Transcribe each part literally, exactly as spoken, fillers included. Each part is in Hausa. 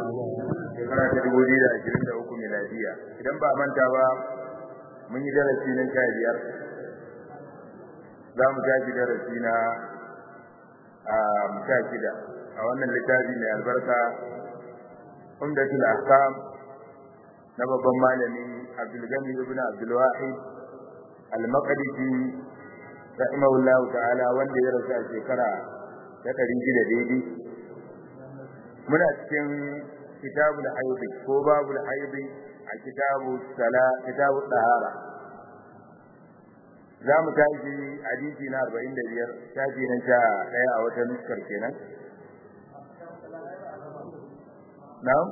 shekara ta dubu biyu da ashirin da uku miladiya. Idan ba manta ba mun yi darasi na sha biyar, za mu tashi darasi na sha shida a wannan littafi mai albarka Umdatul Ahkam na babban malami Abdul Ghani ibn Abdul Wahid Al-Maqdisi rahimahullahu ta'ala, wanda ya rasu a shekara ta ɗari shida daidai. Muna cikin kitabul haid ko babul haid a kitabu sala kitabu tahara. za mu tashi hadisi na arba'in da biyar, tashi na sha ɗaya a wata nuskar kenan. Na'am,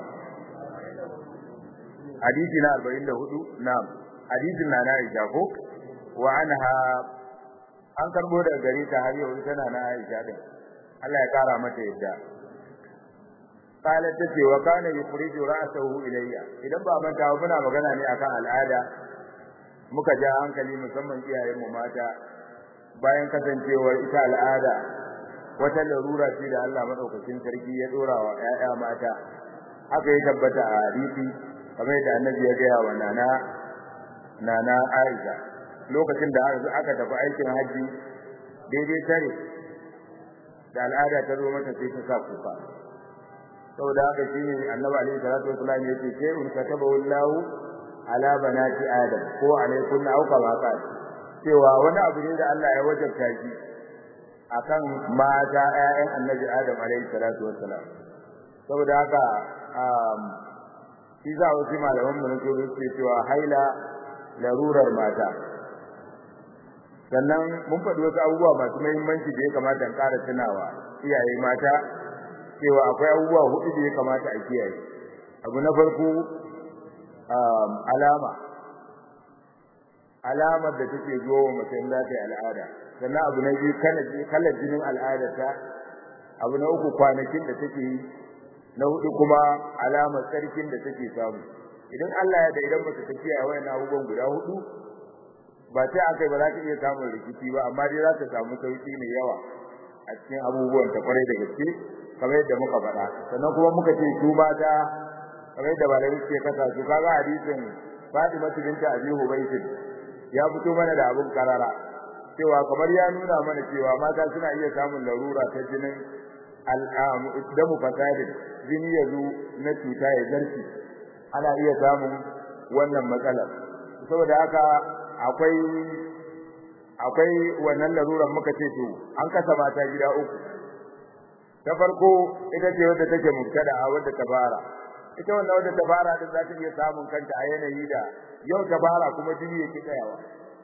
hadisi na arba'in da hudu. Na'am, hadisin na na Aisha ko wa anha, an karbo daga gare ta har yau tana na Aisha din, Allah ya kara mata yadda. Qalat tace wa kana yukhriju ra'sahu ilayya. Idan ba manta muna magana ne akan al'ada, muka ja hankali musamman iyayen mu mata, bayan kasancewar ita al'ada wata larura ce da Allah madaukakin sarki ya dora wa ƴaƴa mata. Haka ya tabbata a hadisi kamar da Annabi ya gaya wa nana nana Aisha lokacin da aka tafi aikin haji, daidai tare da al'ada ta zo mata sai ta sa kuka. saboda haka shine Annabi alaihi salatu wasallam yake ce in katabahu Allahu ala banati adam ko alaikum au kama qala, cewa wani abu ne da Allah ya wajabta shi akan mata ƴaƴan Annabi Adam alaihi salatu wasallam. saboda haka um shi za wasu malaman mu ne suke cewa haila larurar mata. Sannan mun faɗi wasu abubuwa masu muhimmanci da ya kamata in ƙara tunawa iyaye mata, cewa akwai abubuwa hudu da ya kamata a kiyaye. Abu na farko um alama alamar da take zo wa mutum da ta al'ada. Sannan abu na biyu kalar jinin al'adarta. Abu na uku kwanakin da take yi. Na hudu kuma alamar sarkin da take samu. Idan Allah ya da idan baka ta kiyaye wayannan abubuwan guda hudu, ba sai akai ba za ka iya samun rikici ba, amma dai za ka samu sauki mai yawa a cikin abubuwan ta kwarai da gaske, kamar yadda muka faɗa. Sannan kuma muka ce su mata kamar yadda malami suke kasa su, kaga hadisin Fatima binti Abi Hubayth ya fito mana da abun karara, cewa kamar ya nuna mana cewa mata suna iya samun larura ta jinin al'am damu fasadin, jini yazo na cuta ya zarci, ana iya samun wannan matsalar. Saboda haka akwai akwai wannan laruran muka ce to an kasa mata gida uku. Ta farko ita ce wadda take mubtada, wadda ta fara. Ita wannan wadda ta fara din za ta iya samun kanta a yanayi da yau ta fara kuma jini yake tsayawa.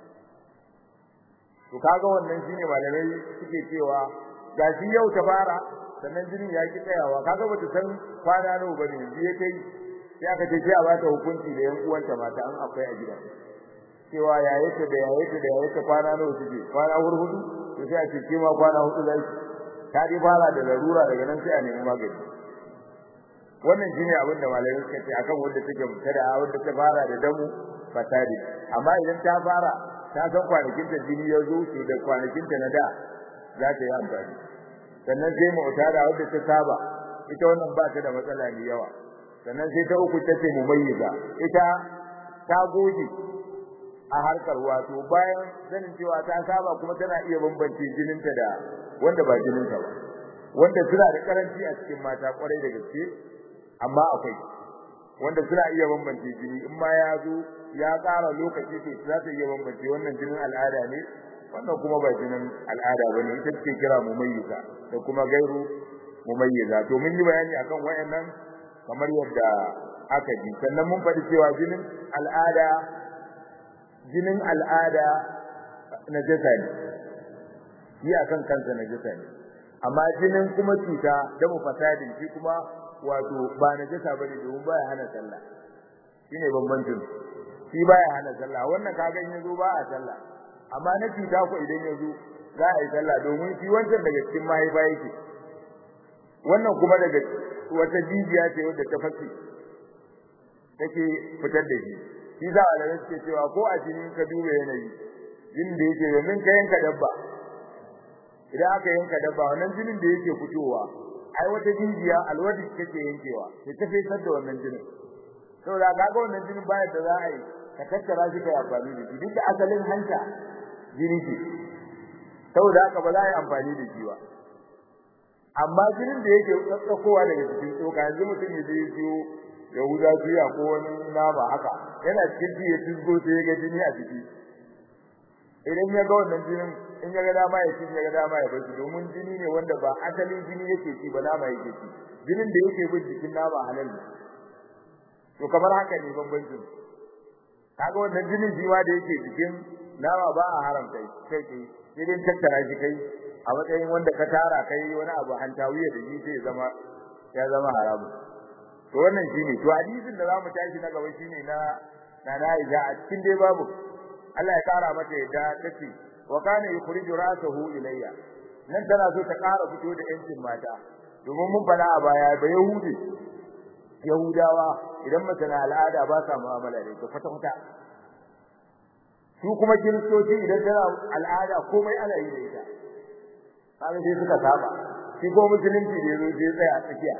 To kaga wannan shine malamai suke cewa gashi yau ta fara sannan jinin ya ki tsayawa, kaga bata san kwana nawa bane yanzu yake yi, sai aka ce sai a bata hukunci da yan uwanta mata an akwai a gida, cewa yayi ta da yayi ta da yayi ta kwana nawa suke, kwana hurhudu, to sai a ce kima kwana hudu zai ta di fara da larura, daga nan sai a nemi magani. Wannan shine abin da malamai suka ce akan wanda take mutada, wanda ta fara da damu fatadi. Amma idan ta fara ta san kwanakin ta jini ya zo, to da kwanakin ta na da za ta yi amfani. Sannan sai mu'tada wanda ta saba, ita wannan ba ta da matsala ne yawa. Sannan sai ta uku ta ce mumayyiza, ita ta goge a harkar wato bayan sanin cewa ta saba kuma tana iya bambance jininta da wanda ba jininta ba, wanda suna da karanci a cikin mata kwarai da gaske, amma akwai wanda suna iya bambance jini, in ma ya zo ya ƙara lokaci to za ta iya bambance wannan jinin al'ada ne, wannan kuma ba jinin al'ada bane. Ita ce kira mumayyiza da kuma gairu mumayyiza. To mun yi bayani akan wayannan kamar yadda aka ji. Sannan mun faɗi cewa jinin al'ada jinin al'ada najasa ne, yi akan kansa najasa ne, amma jinin kuma cuta da mu fasadin shi kuma wato ba najasa bane, domin baya hana sallah. Shine bambancin, shi baya hana sallah, wannan kaga in yazo ba a sallah, amma na cuta ko idan yazo za a yi sallah, domin shi wancan daga cikin mahaifa yake, wannan kuma daga wata jijiya ce wadda ta fashe take fitar da shi. Shi za a da suke cewa ko a jinin ka duba yanayi jinin da yake, domin ka yanka dabba, idan aka yanka dabba wannan jinin da yake fitowa ai wata jijiya alwadi take yankewa sai ta fesar da wannan jinin saboda kaga wannan jinin baya da za a yi ka tattara shi kai amfani da shi duk da asalin hanta jini ce saboda haka ba za a yi amfani da shi ba amma jinin da yake tsakkowa daga cikin tsoka yanzu mutum ya je siyo yahuda suya ko wani nama haka yana cikin ji ya tuzgo sai ya ga jini a ciki idan ya ga wannan jinin in ya ga dama ya ci ya ga dama ya bashi domin jini ne wanda ba asalin jini yake ci ba nama yake ci jinin da yake bin jikin nama halal ne to kamar haka ne bambancin kaga wannan jinin jiwa da yake jikin nama ba a haramta kai kai sai dai tattara shi kai a matsayin wanda ka tara kai wani abu hantawiya da shi sai zama ya zama haramu to wannan shine to hadisin da zamu tashi na gaba shine na na Aisha a cikin dai babu Allah ya kara mata yadda tace wa kana yukhriju ra'sahu ilayya nan tana so ta kara fito da yancin mata domin mun fada a baya ba yahudi yahudawa idan mace na al'ada ba sa mu'amala da ita kwata kwata su kuma kiristoci idan tana al'ada komai ana yi da ita kaga sai suka saba shi ko musulunci da yazo sai tsaya a tsakiya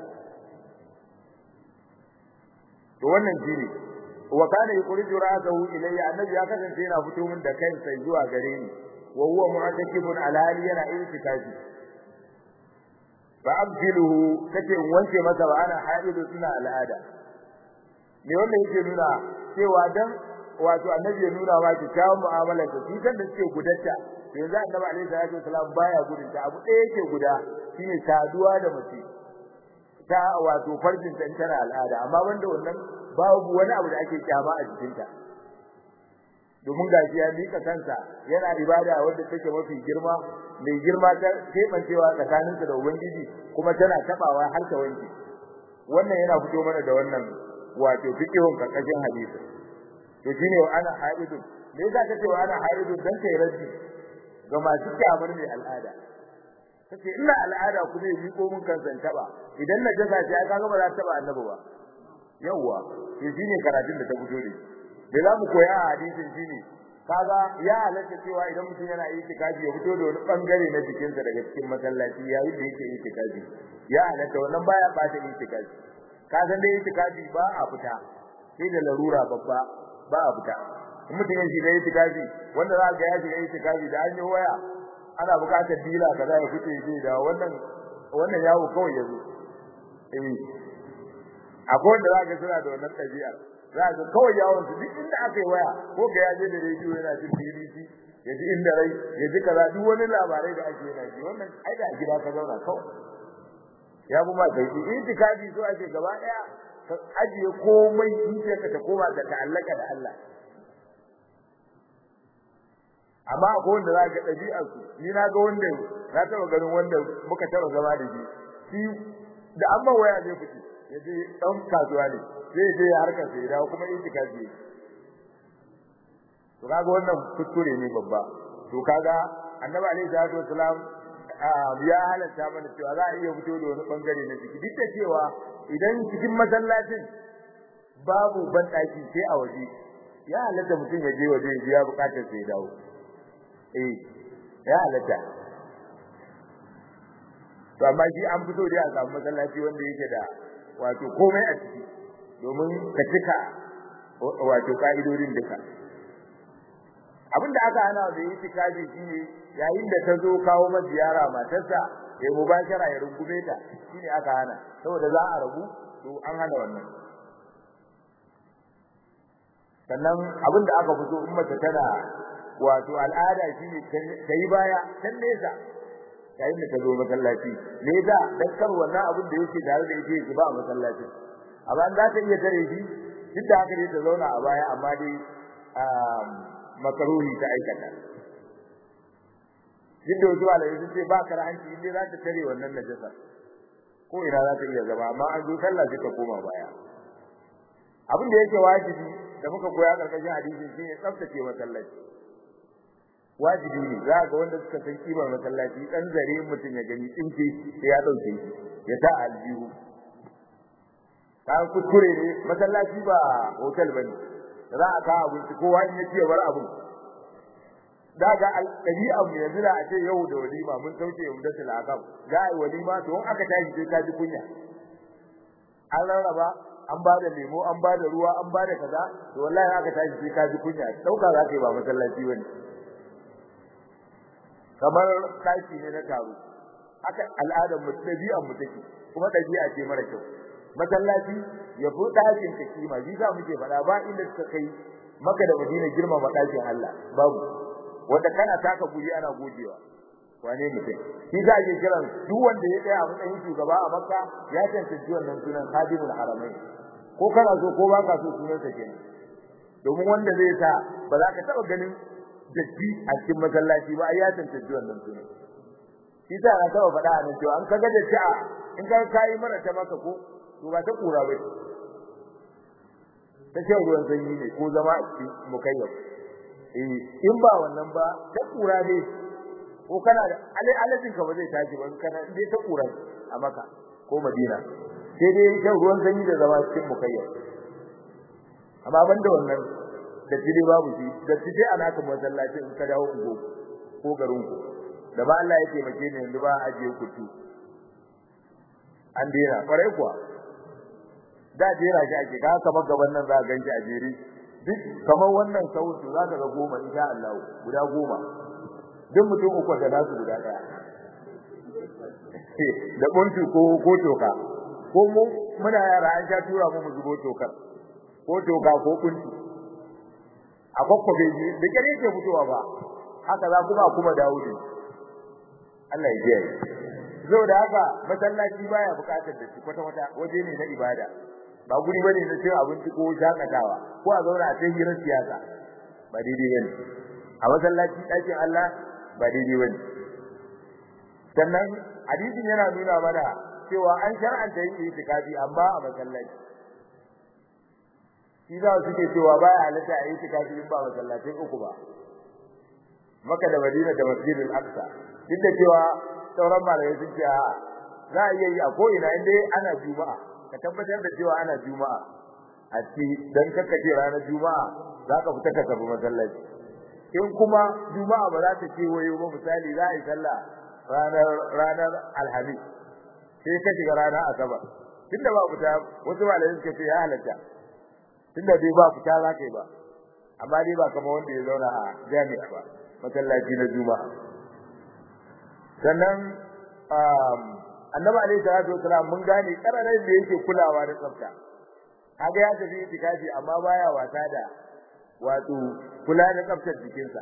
to wannan shine wa kana yukhriju ra'sahu ilayya annabi ya kasance yana fito min da kansa zuwa gare ni wa huwa mu'takifun ala hali yana itikafi fa abdiluhu kace wanke masa wa ana haidu suna al'ada me wannan yake nuna cewa dan wato annabi ya nuna wa ki kawo mu'amala da su kan da suke gudatta yanzu annabi alaihi salatu wasalam baya gudun ta abu ɗaya yake guda shine saduwa da mace ta wato farjin ta tana al'ada amma wanda wannan babu wani abu da ake kyama a jikinta domin gashi ya mika kansa yana ibada wanda take mafi girma mai girma ta kebancewa tsakaninsa da ubangiji kuma tana tabawa har ta wanke wannan yana fito mana da wannan wato fiqhun kakashin hadisi to shine wa ana haidu me yasa kace wa ana haidu dan kai raddi ga masu kyamar mai al'ada kace ina al'ada ku zai miko mun kansa taba idan na jaza ta kaga ba za ta taba annabi ba yawa to shine karatun da ta fito da da zamu koya a hadisin shine kaga ya halatta cewa idan mutum yana itikafi ya fito da wani bangare na jikinsa daga cikin masallaci yayin da yake itikafi ya halatta wannan baya bata itikafi ka san da itikafi ba a fita sai da larura babba ba a fita mutum ya shiga itikafi wanda za ga ya shiga itikafi da an yi waya ana buƙatar dila kaza ya fice shi da wannan wannan yawo kawai yazo eh akwai wanda za ka suna da wannan ɗabi'ar za ka kawai yawon su duk inda aka yi waya ko ga yaje da rediyo yana jin B B C ya ji inda rai ya ji kaza duk wani labarai da ake yana ji wannan ai da gida ka zauna kawai ya bu ma sai itikafi so ake gaba daya ka ajiye komai zuciyarka ta koma ta ta'allaka da Allah amma akwai wanda za ka ɗabi'ar su ni na ga wanda na taɓa ganin wanda muka taɓa zama da shi shi da amma waya ne fice yaje dan kasuwa ne sai je harkar sai dawo kuma itikafi to kaga wannan kuskure ne babba to kaga annabi alaihi salatu wasalam ya halatta mana cewa za a iya fito da wani bangare na ciki duk da cewa idan cikin masallacin babu bandaki sai a waje ya halatta mutum ya je waje ya bukatar sai dawo eh ya halatta to amma shi an fito da a samu masallaci wanda yake da wato komai a ciki domin ka cika wato kaidodin duka abinda aka hana da itikafi shine yayin da ta zo kawo mata ziyara matarsa ya mubashara ya rungume ta shine aka hana saboda za a rabu to an hana wannan sannan abinda aka fito in mace tana wato al'ada shine kai baya can nesa yayin da ta zo masallaci ne da dakkar wannan abin da yake tare da yake ba a masallaci amma za ta iya tare shi duk da haka ne ta zauna a baya amma dai makaruhi ta aikata duk da zuwa da yake ce ba karahanci inda za ta tare wannan najasa ko ina za ta iya zama amma an zo sallah sai ta koma baya abin da yake wajibi da muka koya karkashin hadisi shine tsaftace masallaci wajibi ne za ga wanda suka san kimar masallaci dan zare mutun ya gani tsinke sai ya dauke shi ya ta aljihu kan kuskure ne masallaci ba hotel bane za a ka abinci kowa in ya ce bar abu daga alƙabi'a mu yanzu da a ce yau da walima mun sauke mu da tilakam ga ai walima to in aka tashi sai ka ji kunya an rarraba an ba da lemo an ba da ruwa an ba da kaza to wallahi aka tashi sai ka ji kunya dauka za ka yi ba masallaci bane kamar daki ne na taro aka al'adar mu dabi'an mu take kuma dabi'a ce mara kyau masallaci ya fi dakin ka kima ji za mu ke fada ba inda suka kai Makka da Madina girmama dakin Allah babu wanda kana taka guri ana gojewa wane mutum shi za ke kiran duk wanda ya tsaya a matsayin shugaba a Makka ya tantance wannan sunan Khadimul Haramain ko kana so ko ba ka so sunan sa kenan domin wanda zai sa ba za ka taba ganin datti a cikin masallaci ba ai ya tantance wannan sunan shi za ka taba faɗa a nan cewa an kaga datti a in ka kai mana ta maka ko to ba ta kura ba ta ce ruwan sanyi ne ko zama a cikin mukayyaf eh in ba wannan ba ta kura ne ko kana da alajin ka ba zai tashi ba kana dai ta kura a Makka ko Madina sai dai shan ruwan sanyi da zama cikin mukayyaf amma banda wannan da tide babu shi da tide ana kan masallaci in ka dawo ungo ko garin ku da ba Allah ya taimake ni yanzu ba ajiye kutu an dena kwarai kuwa da jera shi ake ka kamar gaban nan za ka ganshi a jeri duk kamar wannan sautu za ka ga goma insha Allah guda goma duk mutum uku da nasu guda daya da buntu ko ko toka ko mu muna yara an sha tura mu mu zubo tokar ko toka ko kuntu a kokkobe ji da kare ke fitowa ba haka za kuma kuma Dawudi Allah ya jiya zo da haka masallaci baya bukatar da shi kwata kwata waje ne na ibada ba guri bane na cin abinci ko shakatawa ko a zauna a cikin hirar siyasa ba daidai bane a masallaci dakin Allah ba daidai bane sannan hadisin yana nuna mana cewa an shar'anta yin itikafi amma a masallaci shi za su ce cewa baya halatta a yi itikafi in ba masallacin uku ba Makka da Madina da Masjidil Aqsa duk da cewa sauran malamai sun ce za a iya yi a ko ina inda ana juma'a ka tabbatar da cewa ana juma'a a ci dan kakkace ranar juma'a zaka fita ka tafi masallaci in kuma juma'a ba za ta ce wayo ba misali za a yi sallah ranar ranar alhamis sai ka shiga ranar asabar tunda ba fita wasu malamai suka ce ya halatta tunda dai ba fita za ka yi ba amma dai ba kamar wanda ya zauna a jami'a ba masallaci na juma'a sannan annabi alayhi salatu wasalam mun gane kararai da yake kulawa da tsafta kaga ya tafi itikafi amma baya wasa da wato kula da tsaftar jikinsa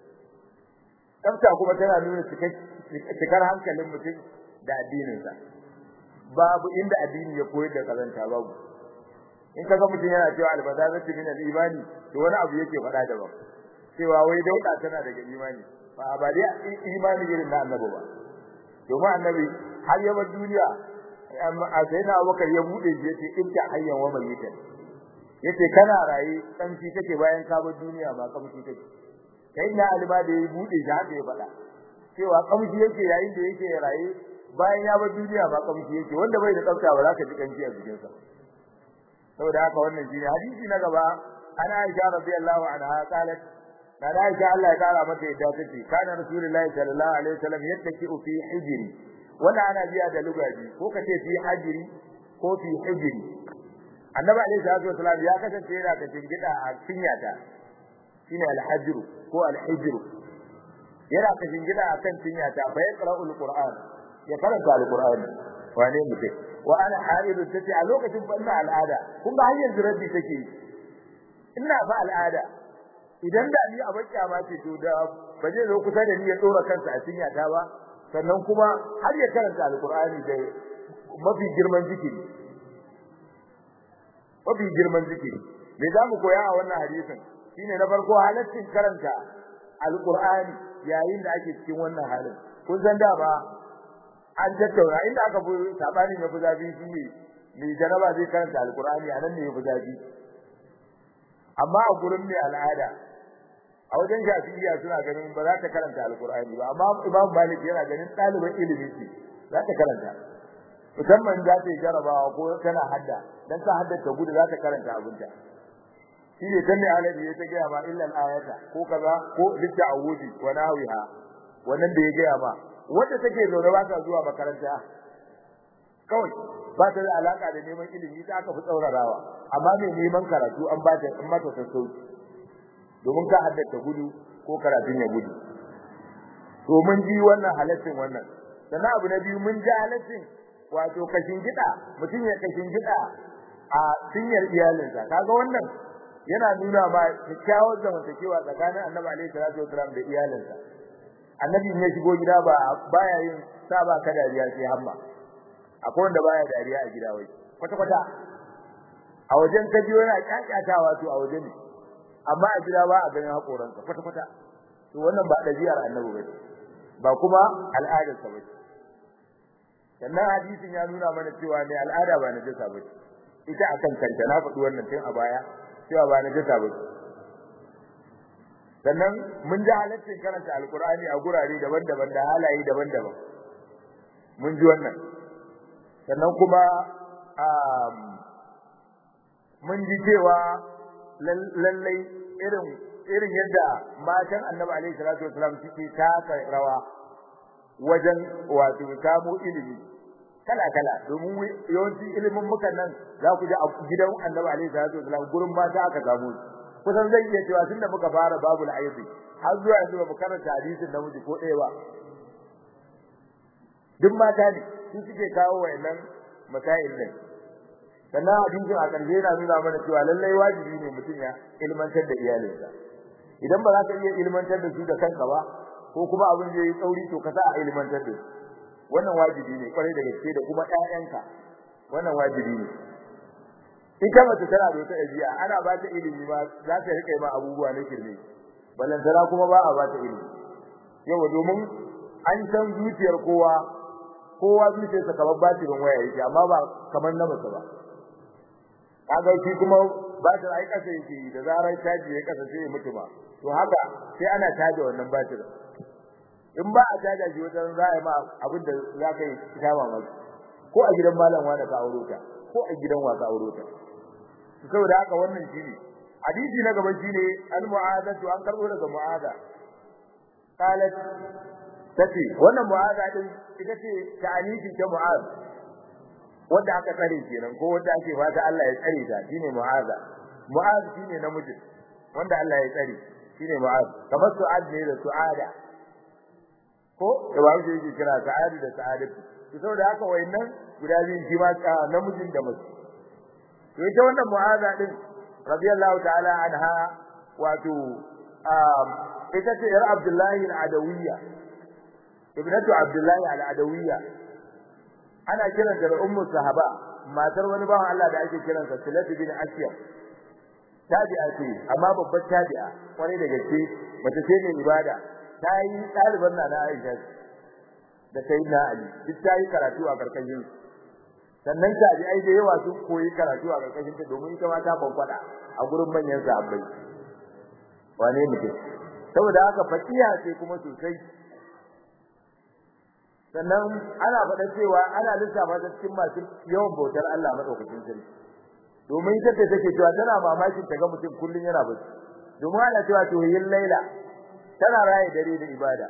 tsafta kuma tana nuna cikar hankalin mutum da addininsa babu inda addini ya koyar da kazanta babu in kaga mutum yana cewa albazazatu min al-imani to wani abu yake faɗa daban cewa wai dauda tana daga imani ba ba dai imani irin na annabi ba domin annabi har yawan duniya a sai na Abubakar ya bude shi yace inta hayyan wa mayyitan yace kana rayi kanci kake bayan ka bar duniya ba kamci kake kai na alima da ya bude shi haka ya faɗa cewa kamci yake yayin da yake rayi bayan ya bar duniya ba kamci yake wanda bai da tsafta ba za ka ji kanci a jikin sa saboda haka wannan shine hadisi na gaba ana Aisha radiyallahu anha qalat na Aisha Allah ya kara mata yadda take kana rasulullahi sallallahu alaihi wasallam yattaki fi hijri wala ana biya da lugaji ko kace fi hijri ko fi hijri annabi alaihi salatu wasallam ya kasance yana ka jingida a cinyata shine al-hajr ko al-hijr yana ka jingida a kan cinyata fa yaqra'ul qur'an ya karanta al-qur'ani wane mutum wa ana haridu tace a lokacin fa ina al'ada kun ga hanyar zurabi take ina fa al'ada idan da ni a bakkiya ma ce to da ba zai zo kusa da ni ya dora kansa a cinyata ba sannan kuma har ya karanta alqur'ani da mafi girman zikiri mafi girman zikiri me zamu koya a wannan hadisin shine na farko halaccin karanta alqur'ani yayin da ake cikin wannan halin kun san da ba an tattauna inda aka fi sabani ne fuzabi shine me janaba zai karanta alqur'ani anan ne ya fuzabi amma a gurin mai al'ada a wajen shafi'iyya suna ganin ba za ta karanta alqur'ani ba amma imam malik yana ganin ɗaliban ilimi ce za ta karanta musamman za ta jarabawa ko tana hadda dan ta haddace gudu za ta karanta abinta shi ne tanne alabi ya ta ga ma illa al-ayata ko kaza ko litta'awudi wa nawiha wannan da ya ga ma wanda take zaune ba ta zuwa makaranta kawai ba ta da alaka da neman ilimi ta aka fi tsaurarawa amma mai neman karatu an ba ta an mata sassauci domin ka haddace gudu ko karatun ya gudu to mun ji wannan halaccin wannan sannan abu na biyu mun ji halaccin wato kashin gida mutum ya kashin gida a cinyar iyalinsa kaga wannan yana nuna ma kyakkyawar zamantakewa tsakanin Annabi alaihi salatu wasallam da iyalinsa Annabi ne shigo gida ba baya yin saba ka dariya sai hamma akwai wanda baya dariya a gida wai kwata kwata a wajen kaji yana kyakkyatawa to a waje ne amma a gida ba a ganin hakoransa kwata kwata to wannan ba dabi'ar Annabi ba ba kuma al'adarsa ba sannan hadisin ya nuna mana cewa ne al'ada ba najasa ba ita akan kanta na faɗi wannan tun a baya cewa ba najasa ba sannan mun ji halaccin karanta alqur'ani a gurare daban-daban da halaye daban-daban mun ji wannan sannan kuma mun ji cewa lallai irin irin yadda matan Annabi alaihi salatu wasallam suke taka rawa wajen wato kamo ilimi kala kala domin yawanci ilimin mukan nan za ku ji a gidan Annabi alaihi salatu wasallam gurin mata aka samu kusan zai iya cewa tunda muka fara babul aibi har zuwa yanzu ba mu karanta hadisin namiji ko ɗaya ba duk mata ne su suke kawo wayannan masail din sannan hadisin a ƙarshe yana nuna mana cewa lallai wajibi ne mutum ya ilmantar da iyalinsa idan ba za ka iya ilmantar da su da kanka ba ko kuma abin da yayi tsauri to ka sa a ilmantar da su wannan wajibi ne kwarai da gaske da kuma ƴaƴanka wannan wajibi ne ita mace tana da wata ajiya ana ba ta ilimi ba za ta rike ma abubuwa na kirme balantana kuma ba a ba ta ilimi yau domin an san zuciyar kowa kowa zuciyarsa kamar batirin waya yake amma ba kamar na mace ba kaga shi kuma batir ai kasa yake da zarar caji ya kasa sai ya mutu ba to haka sai ana caje wannan batirin in ba a caja shi wajen za a yi ma abin da za ka yi kama maka ko a gidan malam wani ka auro ta ko a gidan wa ka auro ta saboda haka wannan shine hadisi na gaban shine al-mu'adatu an karbo daga mu'ada qalat tace wannan mu'ada din ita ce ta'anifi ta mu'ad wanda aka tsare kenan ko wanda ake fata Allah ya tsare ta shine mu'aza mu'az shine namiji wanda Allah ya tsare shine mu'az kamar su'ad ne da su'ada ko da ba shi yake kira sa'adi da sa'adatu to saboda haka wayannan guda biyu shi ma namijin da mace to ita wannan mu'aza din radiyallahu ta'ala anha wato ita ce yar Abdullahi al-Adawiyya ibnatu Abdullahi al-Adawiyya ana kiranta da ummu sahaba matar wani bawan Allah da ake kiransa Silatu bin Asiyah tabi'a ce amma babbar tabi'a kwarai da gaske mace ce mai ibada ta yi ɗaliban na Aisha da Sayyidina Ali duk ta yi karatu a karkashin sannan tabi'ai da yawa sun koyi karatu a karkashin ta domin ita ma ta bankwada a gurin manyan sahabbai wane mutum saboda haka fakiya ce kuma sosai sannan ana faɗa cewa ana lissafa ta cikin masu yawan bautar Allah madaukakin sarki domin ita ce take cewa tana mamakin ta ga mutum kullun yana bacci domin ana cewa to yin laila tana raye dare da ibada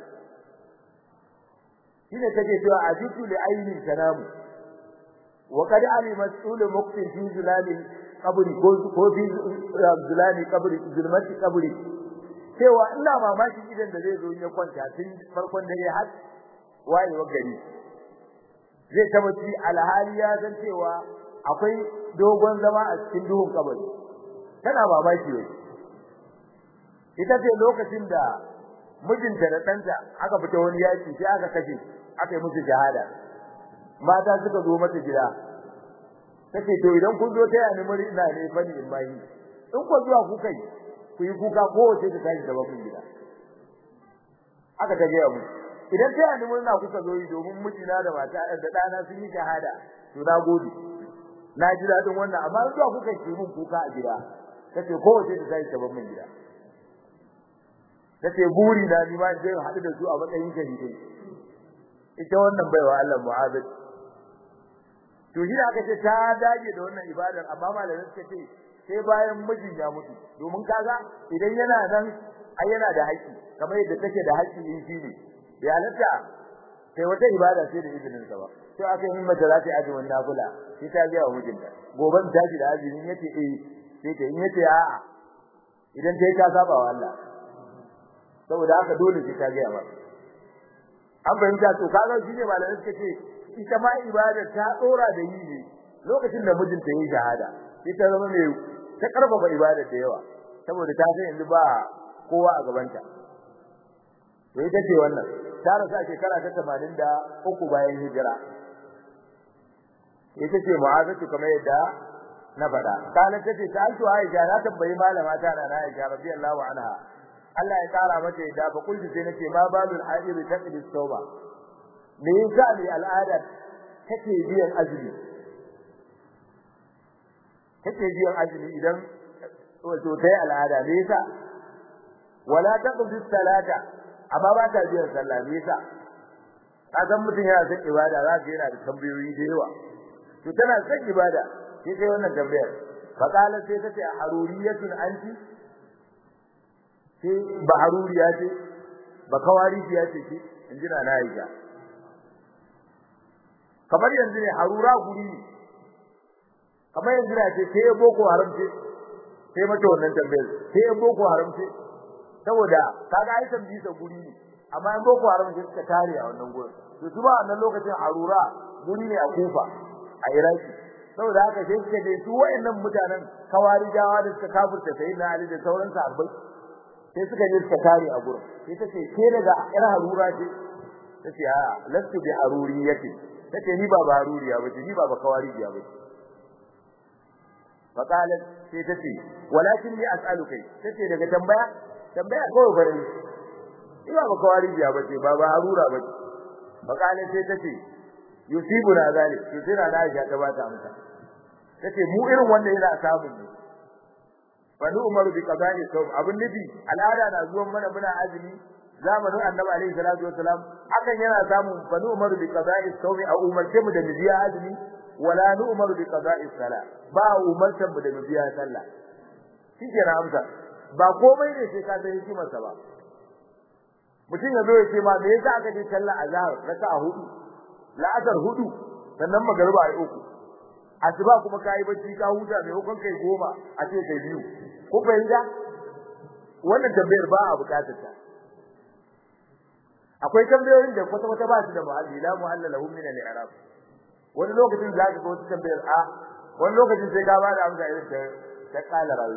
shine take cewa ajitu li ayni tanamu wa qad alima tul muqtin fi zulalil qabri ko fi zulalil qabri zulmati qabri cewa ina mamakin idan da zai zo ya kwanta tun farkon dare har wayewar gari zai tabbaci alhali ya san cewa akwai dogon zama a cikin duhun kabari tana mamaki wai ita ce lokacin da mijinta da ɗanta aka fita wani yaki sai aka kashe aka yi musu shahada mata suka zo mata gida tace to idan kun zo taya ni muri ina ne fani in mai in ku zuwa ku kai ku yi kuka ko wace ta tashi da bakun gida aka ta gaya mu idan taya ni murna kuka zo yi domin mijina da mata da dana sun yi shahada to na gode na ji dadin wannan amma zuwa kuka ki mun kuka a gida tace ko wace ta tashi da bakun gida tace buri na ni ma zai hadu da su a matsayin shahidai ita wannan baiwa Allah mu'azab to shi aka ce ta dage da wannan ibadar amma malamin suka ce sai bayan mijin ya mutu domin kaga idan yana nan ai yana da haƙƙi kamar yadda take da haƙƙi in shi ne ya halatta sai wata ibada sai da izinin sa ba sai aka yi mata za ta yi azumin nafila sai ta ga mijinta goban ta ji da azumin yace eh sai ta in yace a'a idan ta yi ta saba wa Allah saboda haka dole sai ta ga ba an bayyana to kaga shi ne malamin suka ce ita ma ibada ta dora da yi ne lokacin da mijinta yayi shahada sai ta zama mai ta karfafa ibada da yawa saboda ta san yanzu ba kowa a gabanta to ita ce wannan ta rasu a shekara ta tamanin da uku bayan hijira ita ce mu'azatu kamar yadda na faɗa kana tace ta altu Aisha na tambayi malama ta na Aisha radiyallahu anha Allah ya tsara mata yadda fa kullu sai nace ma balul hadir taqdi tauba me yasa ne al'ada take biyan azumi take biyan azumi idan wato tayi al'ada me yasa wala taqdi salata amma ba ta biyan sallah me yasa kaga mutum yana son ibada za ka yana da tambayoyi da yawa to tana son ibada sai sai wannan tambayar fa kala sai tace haruriyatun anti sai ba haruriya ce ba kawariya ce ce injina na Aisha kamar yanzu ne harura guri ne kamar yanzu ne ce sai boko haram ce sai mata wannan tambayar sai boko haram ce saboda kaga ai tambayi sa guri ne amma in boko haram ce suka tare a wannan gurin to su ba wannan lokacin harura guri ne a Kufa a Iraki saboda haka sai suka je su wayannan mutanen kawarijawa da suka kafirta sayyidina Ali da sauran sahabbai sai suka je suka tare a gurin sai tace ke daga ira harura ce tace a lastu bi haruriyati tace ni ba ba haruriya bace ni ba ba kawarijiya bace faqalat sai tace walakin li as'aluka tace daga tambaya tambaya kawai bare ni ba ba kawarijiya bace ba ba harura bace faqalat sai tace yusibuna zalik to sai na Aisha ta bata amsa tace mu irin wanda yana samu ne bani umaru bi qada'i sawm abun nabi al'ada na zuwan mana muna azumi zamanin annabi alaihi salatu wasalam hakan yana samu bani umaru bi qada'i sawm a umarce mu da biya azumi wala nu umaru bi qada'i salat ba umarce mu da biya sallah shike na amsa ba komai ne sai ka san hikimar sa ba mutum yazo ya ce ma me yasa aka ce sallah azhar raka'a hudu la'asar hudu sannan magariba ai uku asuba kuma kai bacci ka huta mai hukun kai goma a ce kai biyu ko fahimta wannan tambayar ba a bukatar ta akwai tambayoyin da kwata kwata ba su da muhalli la muhalla lahum min al-i'rab wani lokacin za ka ga wata tambayar a wani lokacin sai ka ba da amsa irin ta ta kala rawi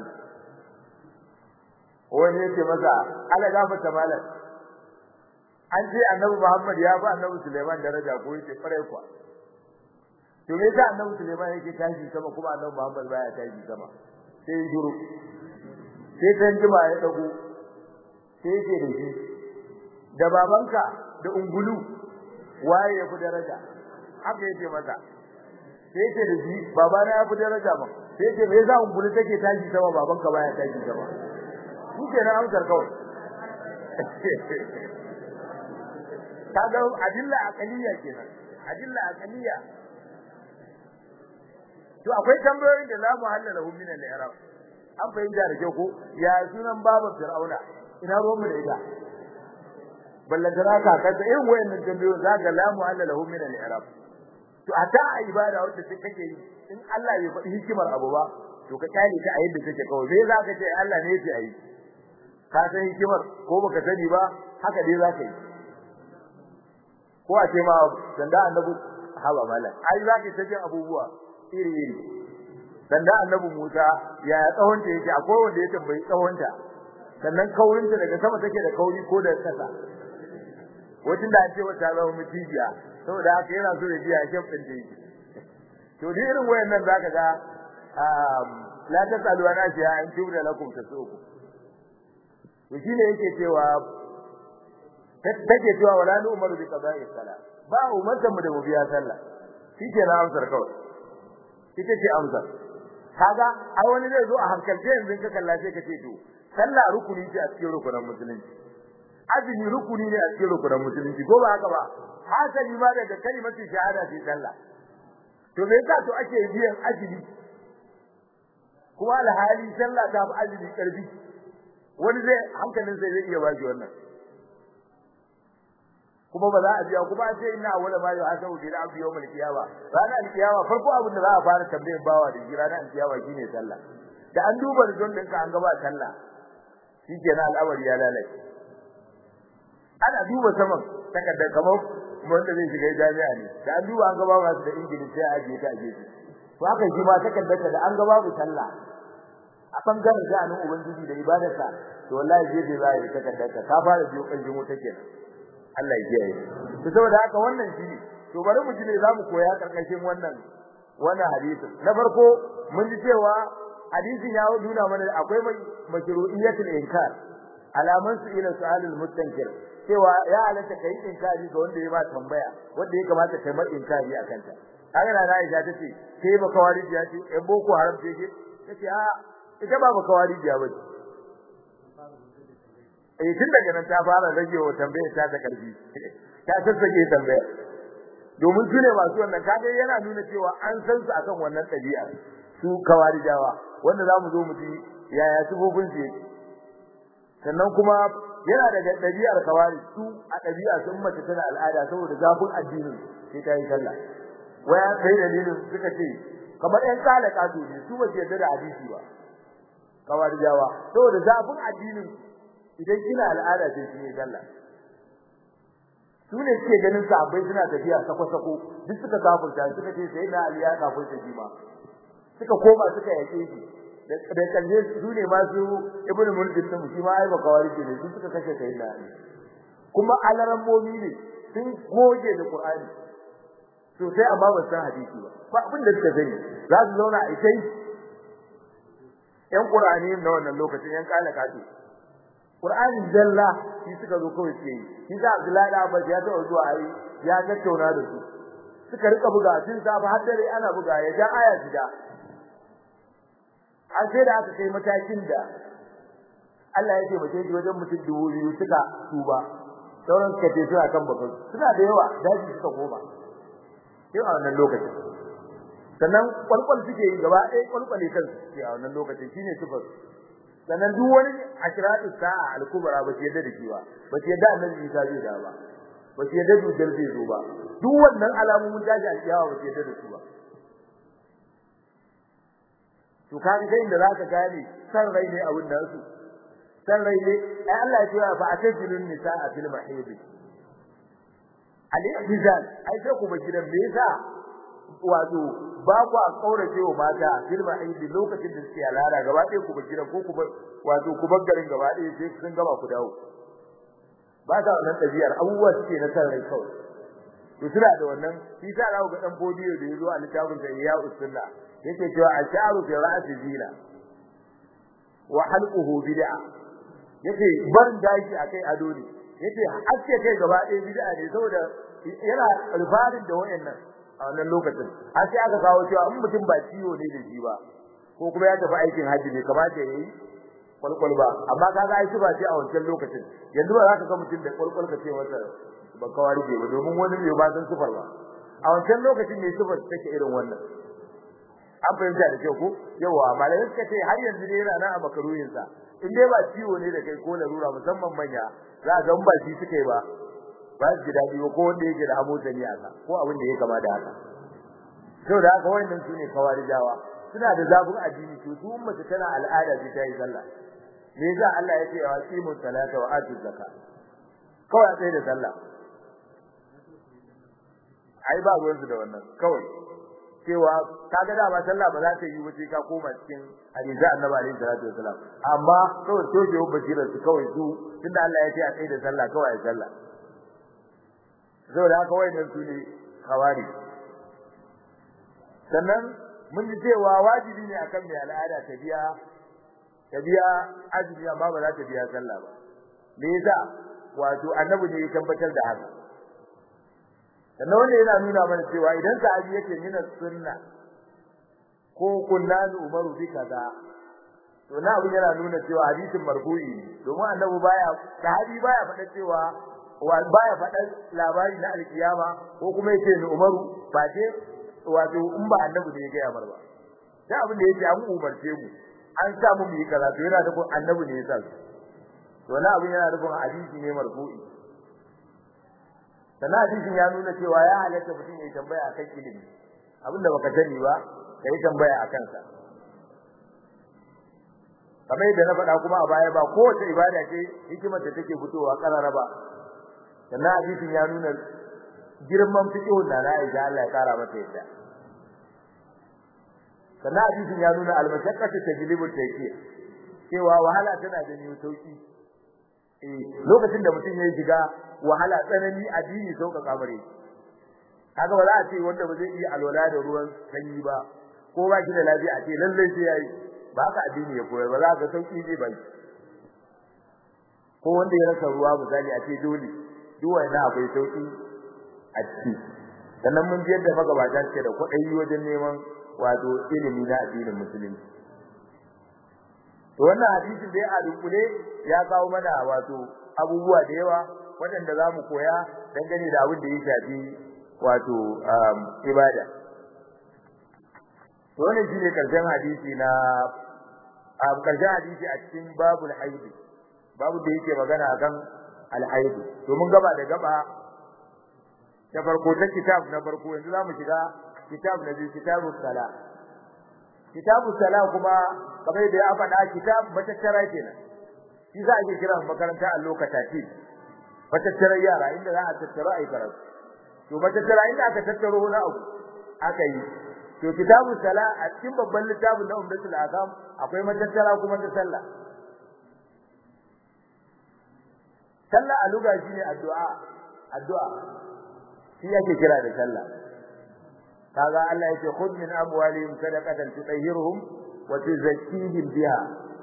wani yake masa ala gafarta malam an ce annabi Muhammad ya ba annabi Sulaiman daraja ko yake fare kwa to me yasa annabi Sulaiman yake tashi sama kuma annabi Muhammad baya tashi sama sai juru sai dan jima ya dago sai yake da shi da babanka da ungulu waye ya fi daraja haka yake masa sai yake da shi babana ya fi daraja ba sai yake me yasa ungulu take tashi sama babanka baya tashi sama kuke na amsar kawai kaga adilla aqliya kenan adilla aqliya to akwai tambayoyin da la muhallala hum min al-i'rab an fahimta da kyau ko ya sunan babu fir'auna ina ruwan mu da ita ballantana ka kaza irin wayannan tambayoyin zaka la muhallala hum min al-i'rab to ata ibada wanda kake yi in Allah ya faɗi hikimar abu ba to ka kyale ta a yadda take kawai sai zaka ce Allah ne yake yi ka san hikimar ko baka sani ba haka dai zaka yi ko a ce ma danda annabi haba mala ai zaka ta jin abubuwa iri iri danda annabi Musa ya tsawonta yake akwai wanda ya tambayi tsawonta sannan kaurinta daga sama take da kauri ko da kasa wajen da an ce wata zama mutijiya saboda haka yana so ya biya shef din da yake to ni irin wayannan zaka ga la tasalu ana shi an tubda lakum tasuku to shine yake cewa take cewa wala nu umaru bi qada'i salat ba umarta mu da mu biya sallah shike na amsar kawai ita ce amsar kaga ai wani zai zo a hankalce yanzu ka kalla sai ka ce to sallah rukuni ce a cikin rukunin musulunci azumi rukuni ne a cikin rukunin musulunci ko ba haka ba hasali ma daga kalimatu shahada sai sallah to me yasa to ake biyan azumi kuma alhali sallah ta fi azumi karfi wani zai hankalin sai zai iya baki wannan kuma ba za a biya kuma sai inna awwala ma yuhasabu bil abdi yawm al qiyama ranar al qiyama farko abin da za a fara tambayar bawa da jira ranar al qiyama shine sallah da an duba rizon ɗinka an gaba sallah shikenan al'amari ya lalace ana duba saman takardar kamar wanda zai shiga jami'a ne da an duba an gaba masu da ingilishi sai a ajiye ta ajiye to haka shi ma takardar da an gaba bu sallah a bangaren sha'anin ubangiji da ibadarsa to wallahi je je zai takardar ka ka fara biyo kan jimo take Allah ya kiyaye to saboda haka wannan shi to bari mu ji ne zamu koya karkashin wannan wannan hadisi na farko mun ji cewa hadisin ya nuna mana akwai mai mashru'iyatul inkar alaman su ila su'alul mustankir cewa ya halatta kai inkari ga wanda ya ba tambaya wanda ya kamata kai mai inkari akan ta kaga na Aisha tace sai baka warijiya ce eh boko haram ce ce tace a ita ba baka warijiya ba eh tun daga nan ta fara rage wa tambayar ta da karfi ta sassake tambaya domin su ne masu wannan kaga yana nuna cewa an san su akan wannan dabi'a su kawarijawa wanda zamu zo mu ji yaya su gobin su yake sannan kuma yana daga dabi'ar kawari su a dabi'a sun mace tana al'ada saboda zafin addinin sai ta yi sallah waya sai dalilin suka ce kamar ɗan kala kato ne su ba su yarda da hadisi ba kawarijawa saboda zafin addinin idan kina al'ada sai kin yi sallah su ne suke ganin sahabbai suna tafiya sako-sako duk suka kafurta suka ce sai na Ali ya kafurta shi ma suka koma suka yake shi da kalle su ne ma su ibnu mulkin din shi ma ai ba kawari ne su suka kashe sai na Ali kuma alaran momi ne sun goge da Qur'ani to sai amma ba san hadisi ba ba abin da suka sani za su zauna a kai yan Qur'ani na wannan lokacin yan kala kato Qur'ani zalla shi suka zo kawai sai shi da Abdullahi da Abbas ya tawo zuwa ai ya tattauna da su suka rika buga tun safa har dare ana buga ya ja aya shida har sai da aka kai matakin da Allah ya ce mace ji wajen mutum dubu biyu suka tuba sauran suka ce suna kan bakan suna da yawa daji suka koma sai a wannan lokacin sannan kwalkwal suke yi gaba ɗaya kwalkwale kansu sai a wannan lokacin shine sifar sannan duk wani ashratu sa'a al-kubra ba ce da shi ba ba ce da annabi Isa zai da ba ba ce da dujal zai zo ba duk wannan alamomin daji al-kiyawa ba ce da su ba to kaga sai inda zaka gane san rai ne abin da su san rai ne ai Allah ya ce fa atajilun nisaa fil mahid al-ihzal ai sai ku ba gidan me yasa wato ba ku a kaurace wa mata filma aidi lokacin da suke alara gaba ɗaya ku bagira ko ku wato ku baggarin gaba ɗaya sai sun gaba ku dawo ba ta wannan tabiyar abubuwa suke na san rai kawai to suna da wannan shi sa rawu ga dan bodiyo da yazo a littafin da ya usulla yake cewa asharu fi ra'si zina wa halquhu bid'a yake ban dashi akai ado ne yake haske kai gaba ɗaya bid'a ne saboda yana alfarin da wayannan a wannan lokacin har sai aka kawo cewa in mutum ba ciwo ne da shi ba ko kuma ya tafi aikin haji ne kamata yayi kwalkwal ba amma kaga ai ba ce a wancan lokacin yanzu ba za ka ga mutum da kwalkwal ka ce masa ba kawari ne ba domin wani ne ba san sufar ba a wancan lokacin ne sufar take irin wannan an fahimta da kyau ko yawa malamai suka ce har yanzu ne yana nan a makaruhin sa in dai ba ciwo ne da kai ko larura musamman manya za ga ba shi suka yi ba ba su dadi ko wanda yake da amotani aka ko abin da ya kama da haka to da haka wannan sune kawarijawa suna da zabun addini to su ummata tana al'ada ce ta yi sallah me yasa Allah ya ce wa qimu salata wa atu zakat kawai sai da sallah ai ba ruwan su da wannan kawai cewa kaga da ba sallah ba za ta yi wuce ka koma cikin hadisi annabi alaihi salatu wasalam amma kawai to je basirar su kawai su tunda Allah ya ce a sai da sallah kawai ai sallah saboda haka wayannan su ne khawari sannan mun ji cewa wajibi ne akan mai al'ada ta biya ta biya azumi amma ba za ta biya sallah ba me yasa wato annabi ne ya tabbatar da haka sannan wanda yana nuna mana cewa idan sahabi yake mina sunna ko kunna umaru bi kaza to na abin yana nuna cewa hadisin marfu'i ne domin annabi baya sahabi baya faɗa cewa wa baya faɗa labari na alkiyama ko kuma yace ni Umaru ba ce wato in ba annabi ne ya ga yamar ba da abin da yake an umarce mu an sa mu yi kaza to yana da kun annabi ne yasa to na abin yana da kun hadisi ne marfu'i sana hadisin ya nuna cewa ya halatta mutum ya tambaya akan ilimi abinda baka sani ba kai tambaya akan sa kamar yadda na faɗa kuma a baya ba kowace ibada ce hikimar da take fitowa karara ba sana hadisin ya nuna girman fiqhun da Aisha Allah ya kara mata yadda sana hadisin ya nuna al-mashaqqatu tajlibu at-taysir cewa wahala tana da ni sauki eh lokacin da mutum ya shiga wahala tsanani addini sauka kamare kaga ba za a ce wanda ba zai iya alwala da ruwan sanyi ba ko ba shi da lafiya a ce lalle sai yayi ba ka addini ya koyar ba za ka sauki zai bai ko wanda ya rasa ruwa misali a ce dole duk wanda akwai sauki a ciki sannan mun ji yadda magabata suke da kuɗi wajen neman wato ilimi na addinin musulunci to wannan hadisin da ya adukule ya kawo mana wato abubuwa da yawa waɗanda za mu koya dangane da abin da ya shafi wato ibada to wannan shine karshen hadisi na a karshen hadisi a cikin babul haid babu da yake magana akan al-haid to mun gaba da gaba ta farko ta kitab na farko yanzu za mu shiga kitab na biyu kitabus sala kitabus sala kuma kamar da ya faɗa kitab matattara kenan shi za a ke kira makaranta a lokacin matattarar yara inda za a tattara ai karatu to matattara inda aka tattaro wani abu aka yi to kitabus sala a cikin babban littafin na umdatul azam akwai matattara kuma ta sallah sallah a lugha shine addu'a addu'a shi yake kira da sallah kaga Allah yake khudh min amwalihim sadaqatan tutahhiruhum wa tuzakkihim biha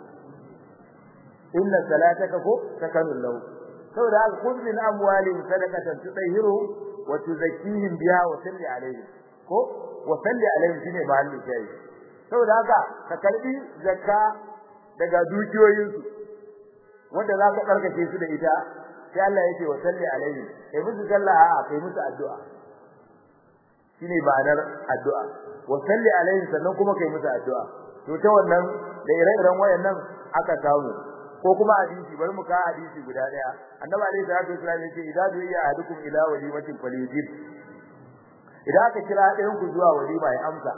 inna salataka sakanun lahum saboda haka khudh min amwalihim sadaqatan tutahhiruhum wa tuzakkihim biha wa salli alaihim ko wa salli alaihim shine mahallin shayi saboda haka ka karbi zakka daga dukiyoyinsu wanda za ka karkace su da ita sai Allah yake wa salli alaihim kai musu sallah a kai musu addu'a shine ma'anar addu'a wa salli alaihim sannan kuma kai musu addu'a to ta wannan da ire-iren wayannan aka samu ko kuma hadisi bari mu ka hadisi guda daya annabi alaihi salatu wasallam yace idza du'iya ahadukum ila walimatin falyujib idan aka kira ɗayan ku zuwa walima ya amsa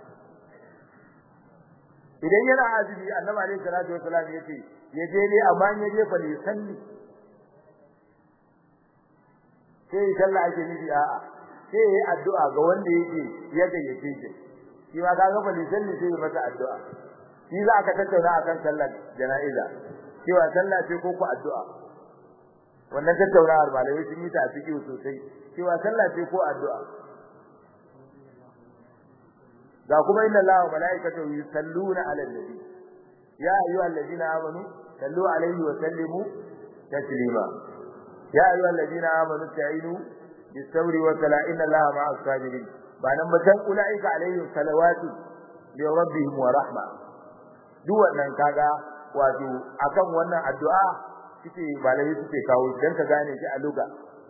idan yana azumi annabi alaihi salatu wasallam yace ya je ne amma ya je fa salli sai sallah ake nufi a'a sai yi addu'a ga wanda yake ya gayyace shi shi ma kaga fa salli sai masa addu'a shi za ka tattauna akan sallar jana'iza cewa sallah ce ko ku addu'a wannan tattaunawar malamai sun yi ta fiki sosai cewa sallah ce ko addu'a ga kuma inna Allaha wa malaikatahu yusalluna 'alan nabi ya ayyuhalladhina amanu sallu 'alaihi wa sallimu taslima ya ayyuhalladhina amanu ta'inu bis-sabri wa sala inna Allaha ma'as sabirin ba nan mutan ulaika 'alaihim salawatu li rabbihim wa rahma duk wannan kaga wato akan wannan addu'a kike balai suke kawo dan ka gane shi a lugha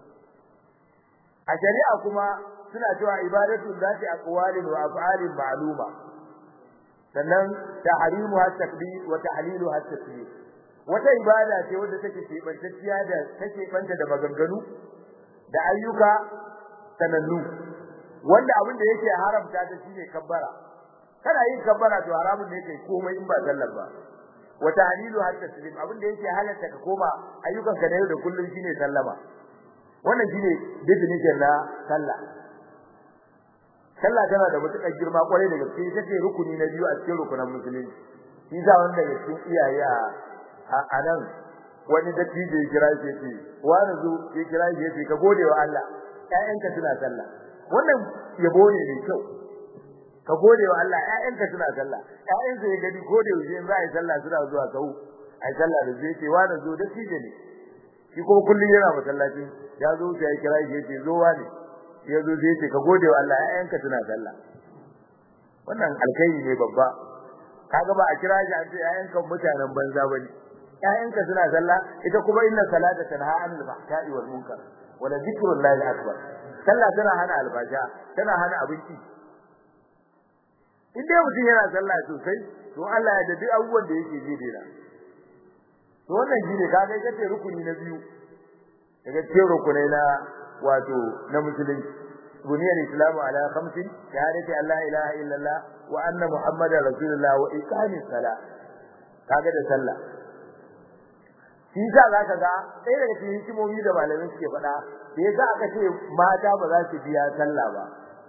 a shari'a kuma suna cewa ibadatu zati aqwalin wa af'alin ma'luma sannan tahrimu hat takbir wa tahlilu hat tasbih wata ibada ce wanda take kebantacciya da take banta da maganganu da ayyuka sanannu wanda abin da yake haramta ta shine kabbara kana yin kabbara to haramun ne kai komai in ba sallar ba wa tahlilu hat tasbih abin da yake halatta ka koma ayyukan ka ne da kullun shine sallama wannan shine definition na sallah sallah tana da mutukar girma kwarai da gaske take rukuni na biyu a cikin rukunan musulunci shi za wanda da cikin iyaye a nan wani dattijo ya kira shi yace wani zo ya kira shi yace ka gode wa Allah ƴaƴanka suna sallah wannan yabo ne mai kyau ka gode wa Allah ƴaƴanka suna sallah ƴaƴanka ya gani gode wa in za a yi sallah suna zuwa sau ai sallah da zai ce wani zo dattijo ne shi kuma kullun yana masallaci ya zo sai ya kira shi yace zo wani ya zo zai ce ka gode wa Allah ƴaƴanka suna sallah wannan alkai ne babba kaga ba a kira shi an ce ƴaƴanka mutanen banza bane ƴaƴanka suna sallah ita kuma inna salata tanha anil fahsha'i wal munkar wala zikrullahi akbar sallah tana hana albasha tana hana abinci in dai mutum yana sallah sosai to Allah ya dadi abubuwan da yake ji dena to wannan shine kaga kace rukuni na biyu daga cikin rukunai na wato na musulunci buniyar islamu ala khamsin shahadati alla ilaha illallah wa anna muhammadar rasulullah wa iqamis salah kaga da sallah shi sa zaka ga ɗaya daga cikin hikimomi da malamin suke faɗa da yasa aka ce mata ba za su biya sallah ba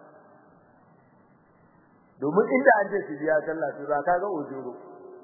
domin inda an ce su biya sallah to za ka ga ojoro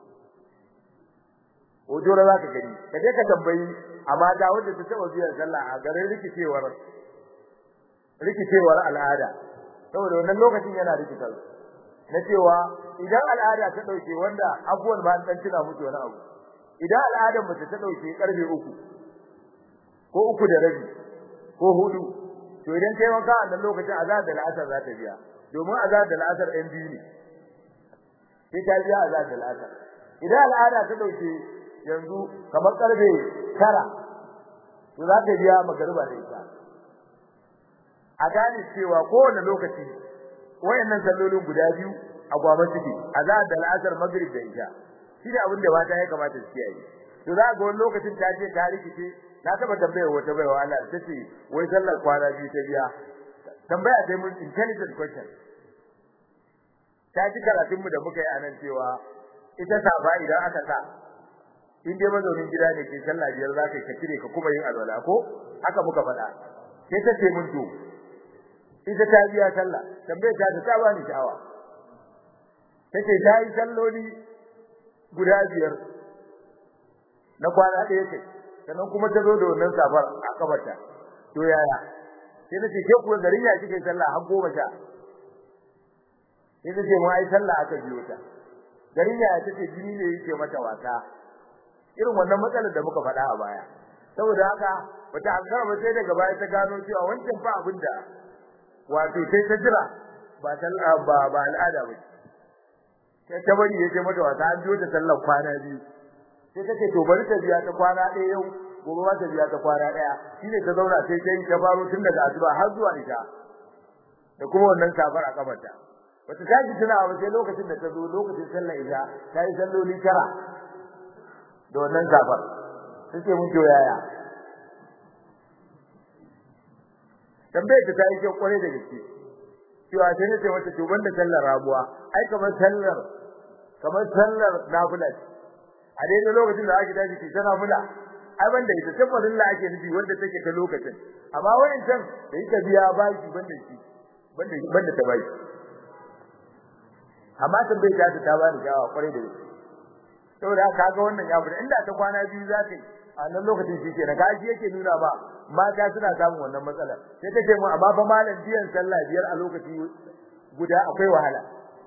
ojoro za ka gani kaje ka tambayi amma da wanda ta taba biyan sallah a garin rikicewar rikicewar al'ada saboda wannan lokacin yana rikitar na cewa idan al'ada ta dauke wanda abuwan ba dan tuna mutu wani abu idan al'adar mace ta dauke karfe uku ko uku da rabi ko hudu to idan kai wanka a nan lokacin azar da al'asar za ta biya domin azar da al'asar ɗan biyu ne sai ta biya azar da al'asar idan al'ada ta dauke yanzu kamar karfe tara to za ta biya magariba da ita a gane cewa kowane lokaci wayannan sallolin guda biyu a gwamma suke azar da al'asar magrib da isha shi ne abin da mata ya kamata su kiyaye to za ga wani lokacin ta je ta rikice na taba tambayar wata baiwa Allah ta ce wai sallar kwana biyu ta biya tambaya dai mun intelligent question ta ji karatun mu da muka yi anan cewa ita safa idan aka sa in dai mazaunin gida ne ke sallah biyar za ka cire ka kuma yin alwala ko haka muka faɗa sai ta ce mun to ita ta biya sallah tambayar ta ta ba ni sha'awa tace ta yi salloli guda biyar na kwana ɗaya ce sannan kuma ta zo da wannan safar a kafarta to yaya sai nace ke kuwa garin ya kike sallah har goma sha sai nace mu ai sallah aka biyo ta garin ya tace jini ne yake mata wasa irin wannan matsalar da muka faɗa a baya saboda haka bata hankara ba sai daga baya ta gano cewa wancan fa abinda wato sai ta jira ba sallah ba ba al'ada ba sai ta bari yake mata wasa an biyo ta sallar kwana biyu sai take to bari ta biya ta kwana ɗaya yau gobe ma ta biya ta kwana ɗaya shine ta zauna sai ta yi ta faro tun daga asuba har zuwa isha da kuma wannan safar a kafarta wata taji tuna ba sai lokacin da ta zo lokacin sallar isha ta yi salloli tara da wannan safar sai mun jo yaya tambaye ta yi kyau kware da gaske cewa sai ne ce mata to banda sallar rabuwa ai kamar sallar kamar sallar nafila a daidai lokacin da ake tashi ki tana mula ai banda ita tabbatin la ake nufi wanda take ta lokacin amma wayan can da ita biya baki banda shi banda banda ta bai amma tambaye ta ta ba ni jawa kware da gaske saboda kaga wannan ya bude inda ta kwana biyu za ta yi a nan lokacin shi ke na gaji yake nuna ba mata suna samun wannan matsala sai take mu amma fa malam biyan sallah biyar a lokaci guda akwai wahala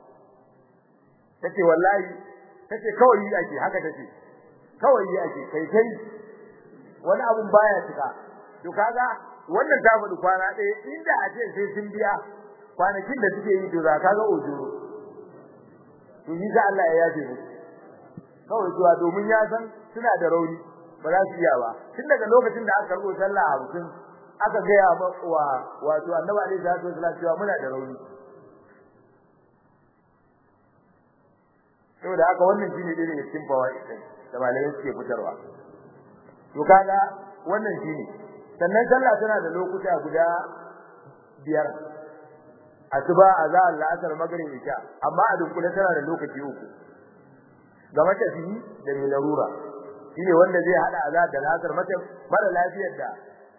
tace wallahi tace kawai yi ake haka tace kawai yi ake kai kai wani abun baya cika to kaga wannan ta fudu kwana ɗaya inda a ce sai sun biya kwanakin da suke yi to za kaga ojoro to yi da Allah ya yaje mu kawai zuwa domin ya san suna da rauni ba za su iya ba tun daga lokacin da aka karbo sallah a mutum aka ga ya wa wato annabi alaihi salatu wasallam cewa muna da rauni saboda haka wannan shine dai daga cikin fawaid da malamai suke fitarwa to kaga wannan shine sannan sallah tana da lokuta guda biyar asuba azhar la'asar maghrib isha amma a dukkule tana da lokaci uku ga matafi da mai larura shine wanda zai hada azhar da la'asar mata mara lafiyar da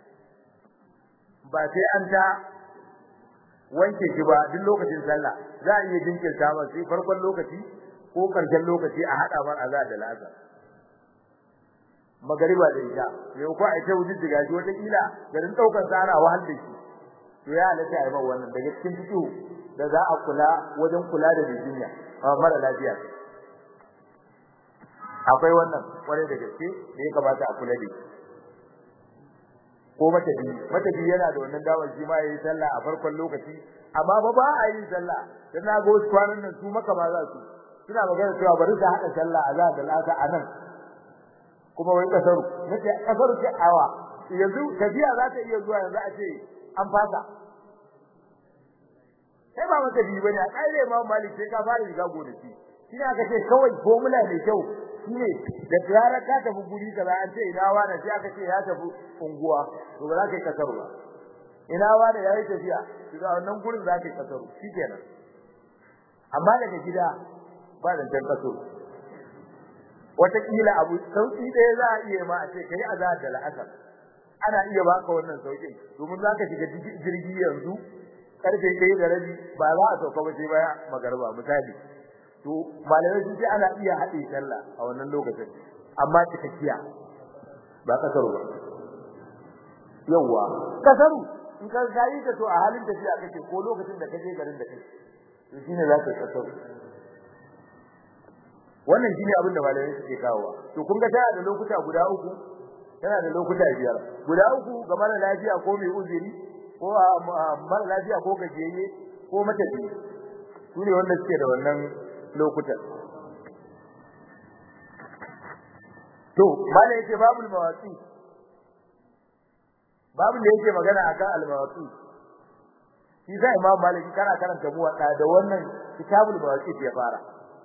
ba sai an ta wanke shi ba duk lokacin sallah za a iya jinkirta masa sai farkon lokaci ko karshen lokaci a hada mar azhar da la'asar magariba da isha me ko ai ta wujin diga shi wata kila garin daukar sa ana wahal da shi to ya halatta ai ba wannan daga cikin fito da za a kula wajen kula da jinya mara lafiya akwai wannan kware da gaske da ya kamata a kula da shi ko matafi matafi yana da wannan dawar shi ma yayi sallah a farkon lokaci amma ba ba a yi sallah dan na go kwanan nan su maka ma za su suna magana cewa bari ka hada sallah azza da lasa anan kuma wai kasaru nace kasaru ce awa yanzu tafiya za ta iya zuwa yanzu a ce an fasa sai ba mata biyu bane a kaire Imam Malik sai ka fara riga gonaki shine aka ce kawai formula mai kyau shine da tsara ka tafi guri kaza an ce ina wani sai aka ce ya tafi unguwa to ba za ka yi kasaru ba ina wani yayi tafiya to da wannan gurin za ka yi kasaru shikenan amma daga gida ba da tan kasaru wata kila abu sauki ɗaya za a iya ma a ce kai azhar da al'asar ana iya baka wannan saukin domin za ka shiga jirgi yanzu karfe ɗaya da rabi ba za a sauka ba sai baya magarba misali to malamai sun ce ana iya haɗe sallah a wannan lokacin amma cikakkiya ba kasaru ba yawa kasaru in ka gayi ta to a halin tafiya kake ko lokacin da kaje garin da kake to shine za ka kasaru wannan shine abin da malamai suke kawowa to kun ga tana da lokuta guda uku tana da lokuta biyar guda uku ga mara lafiya ko mai uzuri ko mara lafiya ko gajiyayye ko matafi su ne wanda suke da wannan lokutan to malai yake babul mawaqi babul da yake magana akan al-mawaqi shi sai Imam Malik kana karanta mu da wannan kitabul mawaqi ya fara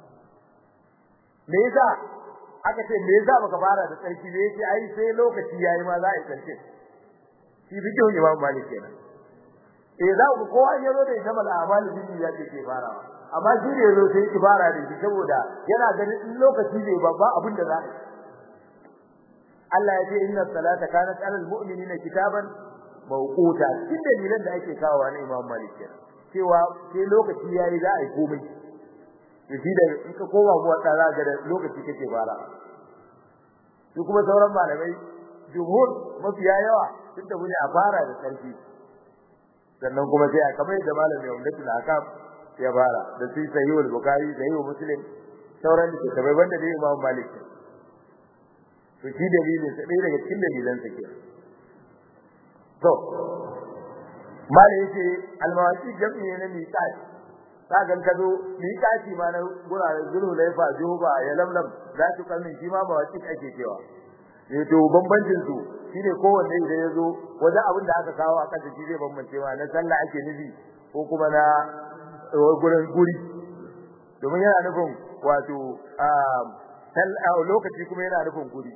me yasa aka ce me yasa baka fara da tsarki ne yake ai sai lokaci yayi ma za a yi tsarki shi bikin Imam Malik kenan eh za ku kowa ya zo da jamal amal bibi ya ce ke farawa amma shi ne zo sai ki fara da shi saboda yana ganin in lokaci ne babba abin da za Allah ya ce inna salata kanat alal mu'minina kitaban mawquta kin dalilan da ake kawo na Imam Malik kenan cewa sai lokaci yayi za a yi komai shi da in ka koma mu wata za ga lokaci kake fara su kuma sauran malamai jumhur mafiya yawa tunda mune a fara da sarki sannan kuma sai a kamar da malami Umdatul Ahkam ya fara da sai Sahihul Bukhari Sahihul Muslim sauran da kabai banda da Imam Malik to shi dalilin sai daga cikin dalilan sa ke to malai yace al-mawaqi jam'i ne miqat kagan kazo miqati ma na guraren Zulhulaifa Juba ya lamlam za su kamin shi ma mawaqi ake cewa ne to bambancin su shine kowanne idan yazo wajen abin da aka kawo a kasa shi zai bambance ma na sallah ake nufi ko kuma na gurin guri domin yana nufin wato a lokaci kuma yana nufin guri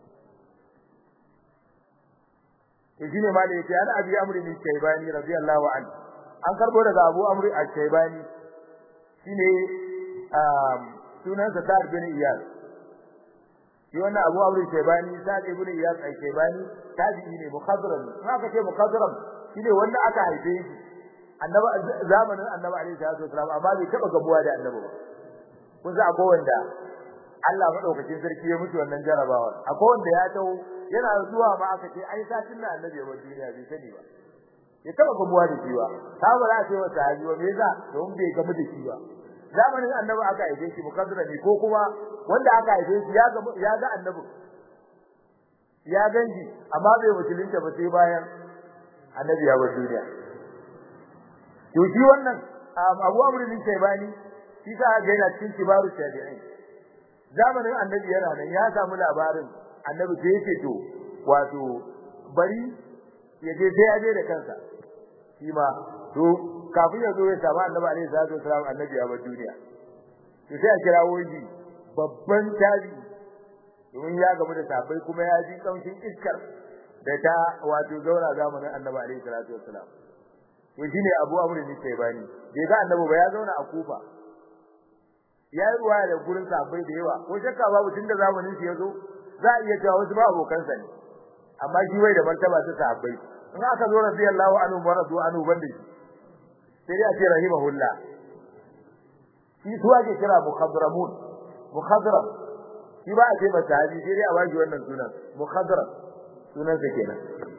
to shine ma da yake an abi amri bin shaybani radiyallahu anhu an karbo daga Abu Amr al-Shaybani shine sunan sa Sa'd bin Iyas shi wannan Abu Amr al-Shaybani Sa'd bin Iyas al-Shaybani tabi'i ne mukhadram haka ce mukhadram shine wanda aka haife shi annabi zamanin annabi alaihi salatu wasallam amma bai taba gabuwa da annabi ba kun sa akwai wanda Allah madaukakin sarki ya mutu wannan jarabawa akwai wanda ya tawo yana zuwa ma aka ce ai satin nan annabi ya bar duniya bai sani ba ya taba gabuwa da shi ba ta ba za ta yi wata haji ba me yasa don bai gamu da shi ba zamanin annabi aka haife shi mukaddara ne ko kuma wanda aka haife shi ya ga ya ga annabi ya ganji amma bai musulunta ba sai bayan annabi ya bar duniya to shi wannan Abu Amr bin Shaybani shi ta ga yana cikin kibaru tabi'in zamanin annabi yana nan ya samu labarin annabi sai yake to wato bari yaje sai ya je da kansa shi ma to kafin ya zo ya samu annabi alaihi salatu wasallam annabi ya bar duniya to sai a kirawo shi babban tabi domin ya gamu da sabai kuma ya ji kaushin iskar da ta wato zauna zamanin annabi alaihi salatu wasallam to shine Abu Amr bin Shaybani bai ga annabi ba ya zauna a Kufa ya yi ruwaya da gurin sabai da yawa ko shakka babu tunda zamanin shi yazo za a iya cewa wasu ba abokansa ne amma shi wai da martaba ta sahabbai in aka zo radiyallahu anhu wa radu anhu banda shi sai dai a ce rahimahullah shi suwa ke kira mukhadramun mukhadram shi ba a ce masa sahabi sai dai a bashi wannan sunan mukhadram sunan sa kenan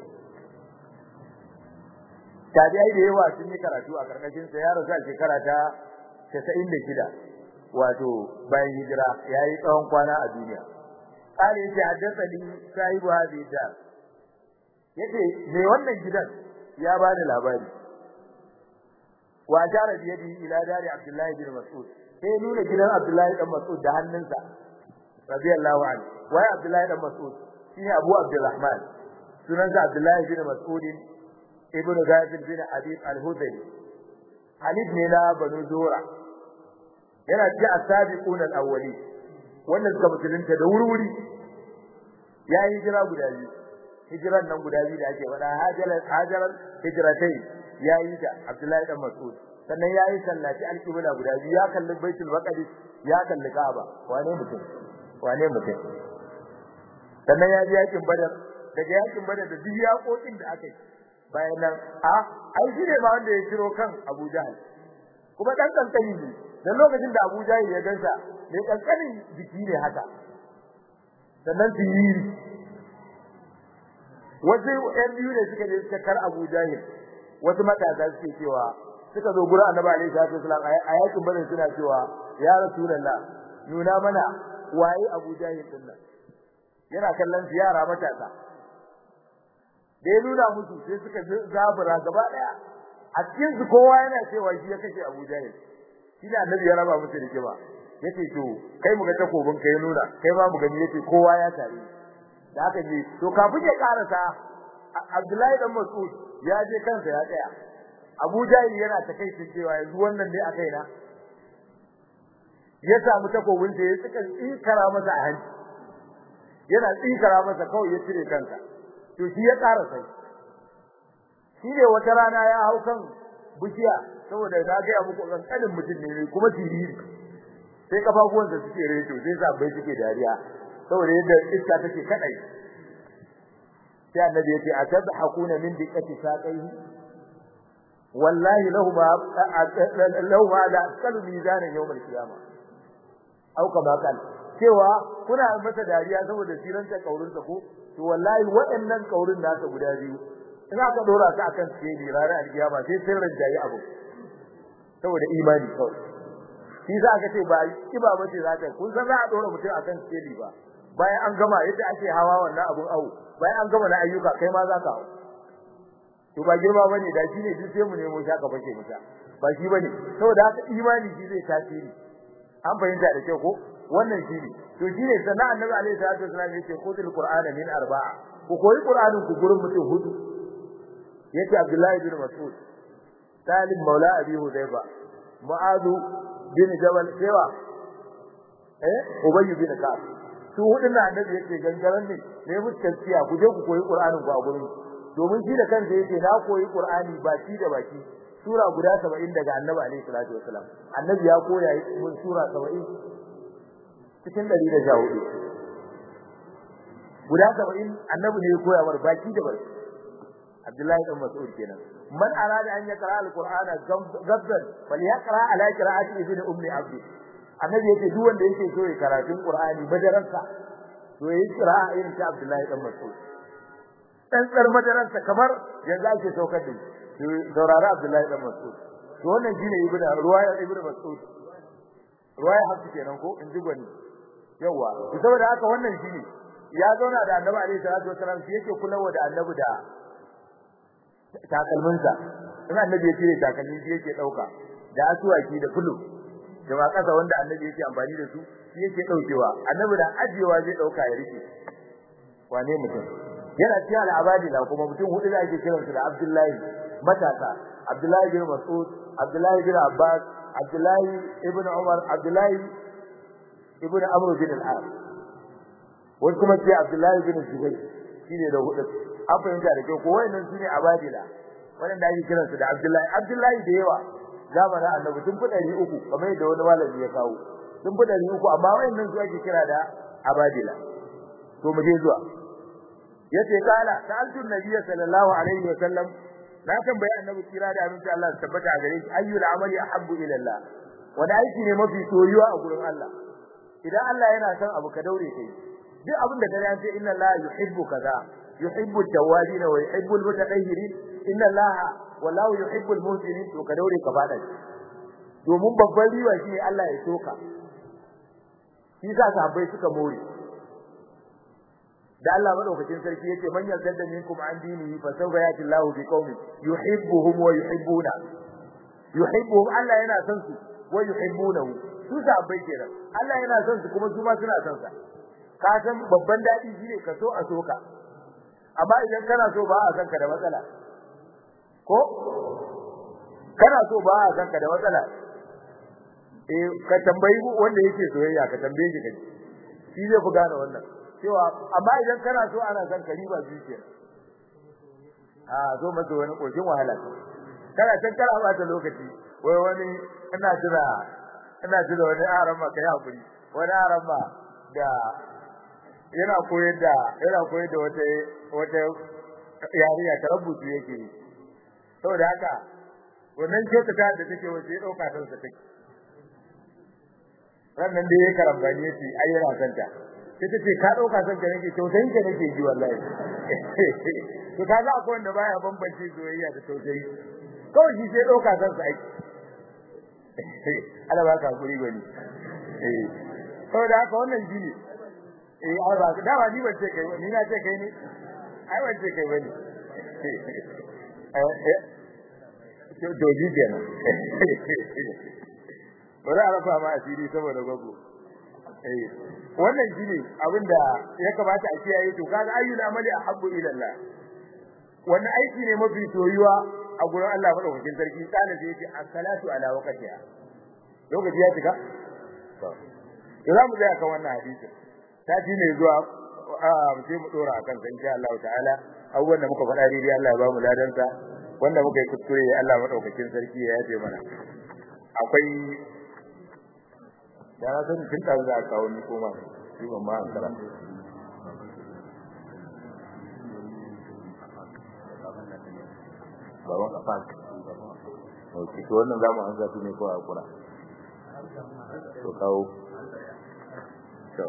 tabi'ai da yawa sun yi karatu a karkashin sa ya rasu a shekara ta casa'in da shida wato bayan hijira yayi tsawon kwana a duniya قال يجي حدثني صاحب هذه الدار yace me wannan gidan ya bani labari wa jara bi yadi ila dari Abdullah ibn Mas'ud sai nuna gidan Abdullah ibn Mas'ud da hannunsa radiyallahu anhu wai Abdullah ibn Mas'ud shine Abu Abdurrahman sunansa Abdullah ibn Mas'ud ibn Ghafir bin Habib al-Hudayli Halid ne na Banu Zuhra yana ci as-sabiqun al-awwali wannan suka musulunta da wurwuri yayi hijira guda biyu hijiran nan guda biyu da ake faɗa hajaran hajaran hijratai yayi da Abdullahi dan Mas'ud sannan yayi sallati al-qibla guda biyu ya kalli Baitul Maqdis ya kalli Kaaba wane mutum wane mutum sannan ya ji yakin Badar daga yakin Badar da duk yakokin da aka yi bayan nan a ai shi ne ba wanda ya kiro kan Abu Jahl kuma dan kankani ne dan lokacin da Abu Jahl ya gansa ne kankanin jiki ne haka sannan tiyiri wasu ƴan biyu ne suka je suka kar Abu Jahl wasu matasa suke cewa suka zo gurin Annabi alaihi salatu wasallam a yakin Badar suna cewa ya Rasulullah nuna mana waye Abu Jahl din nan yana kallon yara matasa da ya nuna musu sai suka zabura gaba daya a cikin su kowa yana cewa shi ya kashe Abu Jahl shi da Annabi ya raba musu rike ba yace to kai mu ga takobin kai nuna kai ba mu gani yace kowa ya tare da haka ne to kafin ya karasa Abdullahi dan Mas'ud ya je kansa ya tsaya Abu Jahl yana takeitin cewa yanzu wannan ne akai na ya samu takobin da ya tsika tsinkara masa a hanci yana tsinkara masa kawai ya cire kansa to shi ya ƙara sai shi ne wata rana ya hau kan bishiya saboda na ga muku kankanin mutum ne kuma tiriri sai kafafuwan da suke reto sai sabai suke dariya saboda yadda iska take kadai sai annabi yace atadhakuna min diqqati saqaihi wallahi lahum lahum ala kalu mizanan yawm al-qiyamah au kama kan cewa kuna masa dariya saboda siranta kaurinsa ko to wallahi waɗannan kaurin nasa guda biyu in aka dora su akan tsiri ranar alkiyama sai sirrin jayi abu saboda imani kawai shi za ka ce ba kiba bace za ta kun san za a dora mutum akan tsiri ba bayan an gama yadda ake hawa wannan abun awu bayan an gama na ayyuka kai ma za ka hawo to ba girma bane da shi ne duk sai mu nemo shaka fake muta ba shi bane saboda haka imani shi zai tasiri an fahimta da kyau ko wannan shi ne to shi ne sanan annabi alaihi salatu wasallam yace khudul qur'ana min arba'a ku koyi qur'anin ku gurin mutum hudu yace abdullahi bin mas'ud salim maula abi hudayba mu'adh bin jabal sewa eh ubay bin ka'ab su hudun da annabi yace gangaran ne ne muskanciya ku je ku koyi qur'anin ku a gurin domin shi da kansa yace na koyi qur'ani baki da baki sura guda saba'in daga annabi alaihi salatu wasallam annabi ya koya mun sura saba'in cikin dari da jawo guda saba'in annabi ne ya koya war baki da baki Abdullahi dan Mas'ud kenan man arada an yaqra al-Qur'ana gabdan falyaqra ala qira'ati ibn ummi abd annabi yake duk wanda yake so ya karatun Qur'ani madarasa to yayi qira'a irin ta Abdullahi dan Mas'ud dan tsar madarasa kamar yanzu ake saukar da shi saurara Abdullahi dan Mas'ud to wannan shine ibn ruwaya ibn Mas'ud ruwaya hafi kenan ko in ji gwani yawa saboda haka wannan shine ya zauna da Annabi alaihi salatu wasallam shi yake kulawa da Annabi da takalminsa in Annabi ya cire takalmin shi yake dauka da asuwaki da fulu da ma kasa wanda Annabi yake amfani da su shi yake daukewa Annabi da ajiyewa zai dauka ya rike wane mutum yana cikin al'abadi da kuma mutum hudu da ake kiransu da Abdullahi matasa Abdullahi bin Mas'ud Abdullahi bin Abbas Abdullahi ibn Umar Abdullahi ibn Amr bin al-As wani kuma ce Abdullahi bin Zubayr shine da hudu an fahimta da kyau ko wayannan shine abadila wanda ake kiransu da Abdullahi Abdullahi da yawa zamanin Annabi sun fi ɗari uku kamar yadda wani malami ya kawo sun fi ɗari uku amma wayannan su ake kira da abadila to mu je zuwa yace kala sa'altu nabiyyi sallallahu alaihi wa sallam na tambayi Annabi kira da abinci Allah ya tabbata a gare shi ayyul amali ahabbu ila Allah wanda aiki ne mafi soyuwa a gurin Allah idan Allah yana son abu ka daure kai duk abin da gare an ce inna Allah yuhibbu kaza yuhibbu at-tawwabin wa yuhibbu al-mutatahhirin inna Allah wallahu yuhibbu al-muhsinin to ka daure ka fada domin babban riwa shine Allah ya soka shi sa sahabbai suka more da Allah madaukakin sarki yace man yazdada minkum an dinihi fa sawfa yati Allahu bi qaumin yuhibbuhum wa yuhibbuna yuhibbuhum Allah yana son su wa yuhibbunahu su sahabbai kenan Allah yana son su kuma su ma suna son sa ka san babban dadi shine ka so a soka amma idan kana so ba a san ka da matsala ko kana so ba a san ka da matsala eh ka tambayi wanda yake soyayya ka tambaye shi kaji shi zai fi gane wannan cewa amma idan kana so ana san ka riba zuciya a zo masa wani kokin wahala kana san kana ba ta lokaci wai wani ina jira ina jira wani aran ma kai hakuri wani aran ma da yana koyar da yana koyar da wata wata yariya ta rubutu yake saboda haka wannan ce ta da take wace ya dauka ta sa take wannan da yake karambani yace ai yana santa sai tace ka dauka santa nake tausayin ka nake ji wallahi to kaga akwai wanda baya bambance soyayya da tausayi kawai shi sai dauka santa ai Allah ba ka guri bane eh saboda haka wannan jini eh ai ba da ba ni ban ce kai ni na ce kai ne ai ban ce kai bane eh to doji kenan bara arafa ma asiri saboda gogo eh wannan shine abinda ya kamata a kiyaye to kaga ayyul amali ahabbu ila Allah wannan aiki ne mafi soyuwa a gurin Allah madaukakin sarki kana sai yace as-salatu ala waqtiha lokaci ya tuka to za mu ga kan wannan hadisi ta ji ne zuwa a sai mu dora akan sa insha Allah ta'ala abubuwan da muka faɗa dai Allah ya ba mu ladan sa wanda muka yi kuskure Allah madaukakin sarki ya yafe mana akwai da na san kin da za ka kawo ni koma shi ban ma an kara baban kafa okay to wannan zamu an zafi ne ko a kura to kawo to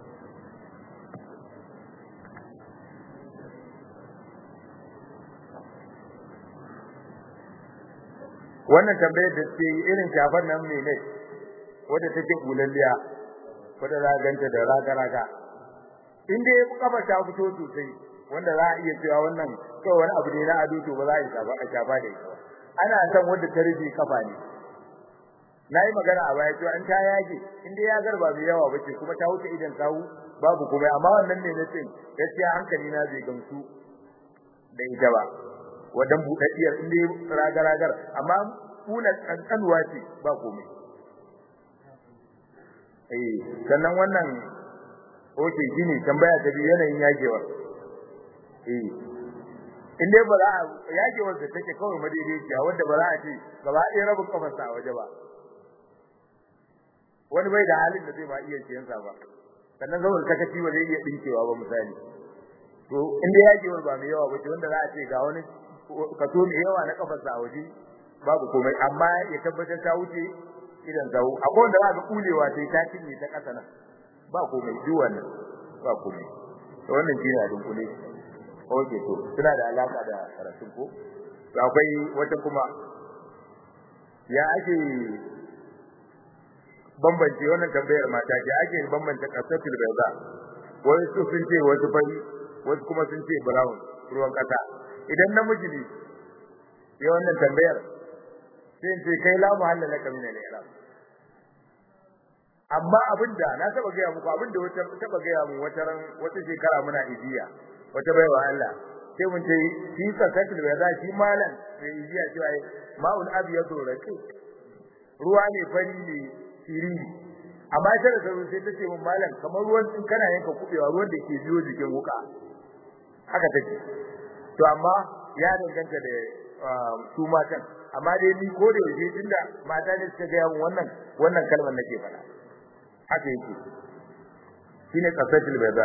wannan tambayar da ce irin shafar nan ne ne wanda take bulalliya wanda za ganta da raga-raga inda ya kafa ta fito sosai wanda za a iya cewa wannan kai wani abu ne na ado to ba za a yi shafa a shafa da ita ana san wanda ta rufe kafa ne nayi magana a baya cewa an ta yage inda ya garba mai yawa bace kuma ta wuce idan sawu babu kuma amma wannan ne nace gaskiya hankali na zai gamsu da ita ba wadan budaddiyar inda raga-ragar amma kula kankanuwa ce ba komai eh sannan wannan oke gini tambaya ta bi yanayin yagewa eh inde ba za yagewar da take kawai madaidaiciya wanda ba za a ce gaba ɗaya rabin kafar sa waje ba wani bai da halin da zai ba iya ciyan sa ba sannan zawar sakaci ba zai iya dinkewa ba misali to inde yagewar ba mai yawa ba ce wanda za a ce ga wani kaso mai yawa na kafar sa waje babu komai amma ya tabbatar ta wuce idan zawo akwai wanda za ka kulewa sai ta cinye ta kasa nan ba komai duk wannan ba komai to wannan shine abin kule okay to suna da alaka da karatun ko to akwai wata kuma ya ake bambance wannan tambayar mata ce ake bambance kasatul bayda wai su sun ce wasu fari wasu kuma sun ce brown ruwan kasa idan namiji ne ya wannan tambayar sai ce kai la muhalla laka min al-i'rab amma abinda na taba ga muku abinda wata taba ga mu wata ran wata shekara muna ijiya wata baiwa Allah sai mun ce shi sakatul bayda shi malan sai ijiya cewa ma'ul abyadu raqi ruwa ne fari ne siriri amma sai da sai ta ce mun malan kamar ruwan in kana yanka kubewa ruwan da ke biyo jikin wuka haka take to amma ya danganta da su matan amma dai ni ko da yake tunda mata ne suka ga mun wannan wannan kalmar nake fada haka yake shine qasatul bayda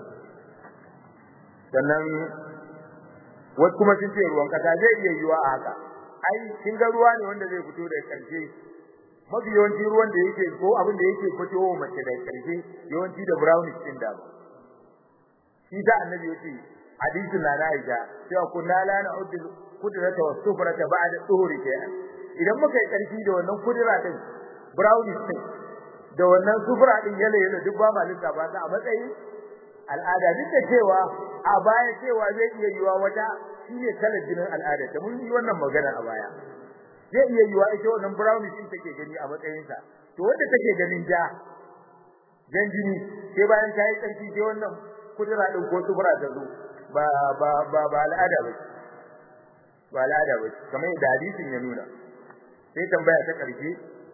sannan wasu kuma sun ce ruwan kasa zai iya yiwa a haka ai kin ga ruwa ne wanda zai fito da karshe mafi yawanci ruwan da yake ko abin da yake fitowa mace da karshe yawanci da brownish din da shi da annabi yace hadisin na Aisha cewa kunna la na'uddu kudrata wa sufrata ba'da tuhuri kenan idan muka yi karfi da wannan kudura din brownish din da wannan sufra din yale yale duk ba malika ba ta a matsayin al'ada duk da cewa a baya cewa zai iya yiwa wata shine kalar jinin al'ada ta mun yi wannan magana a baya zai iya yiwa ita wannan brownish din take gani a matsayin sa to wanda take ganin ja jan jini sai bayan ta yi karfi sai wannan kudura din ko sufra ta zo ba ba ba ba al'ada ba ba al'ada ba kamar da hadisin ya nuna sai tambaya ta karshe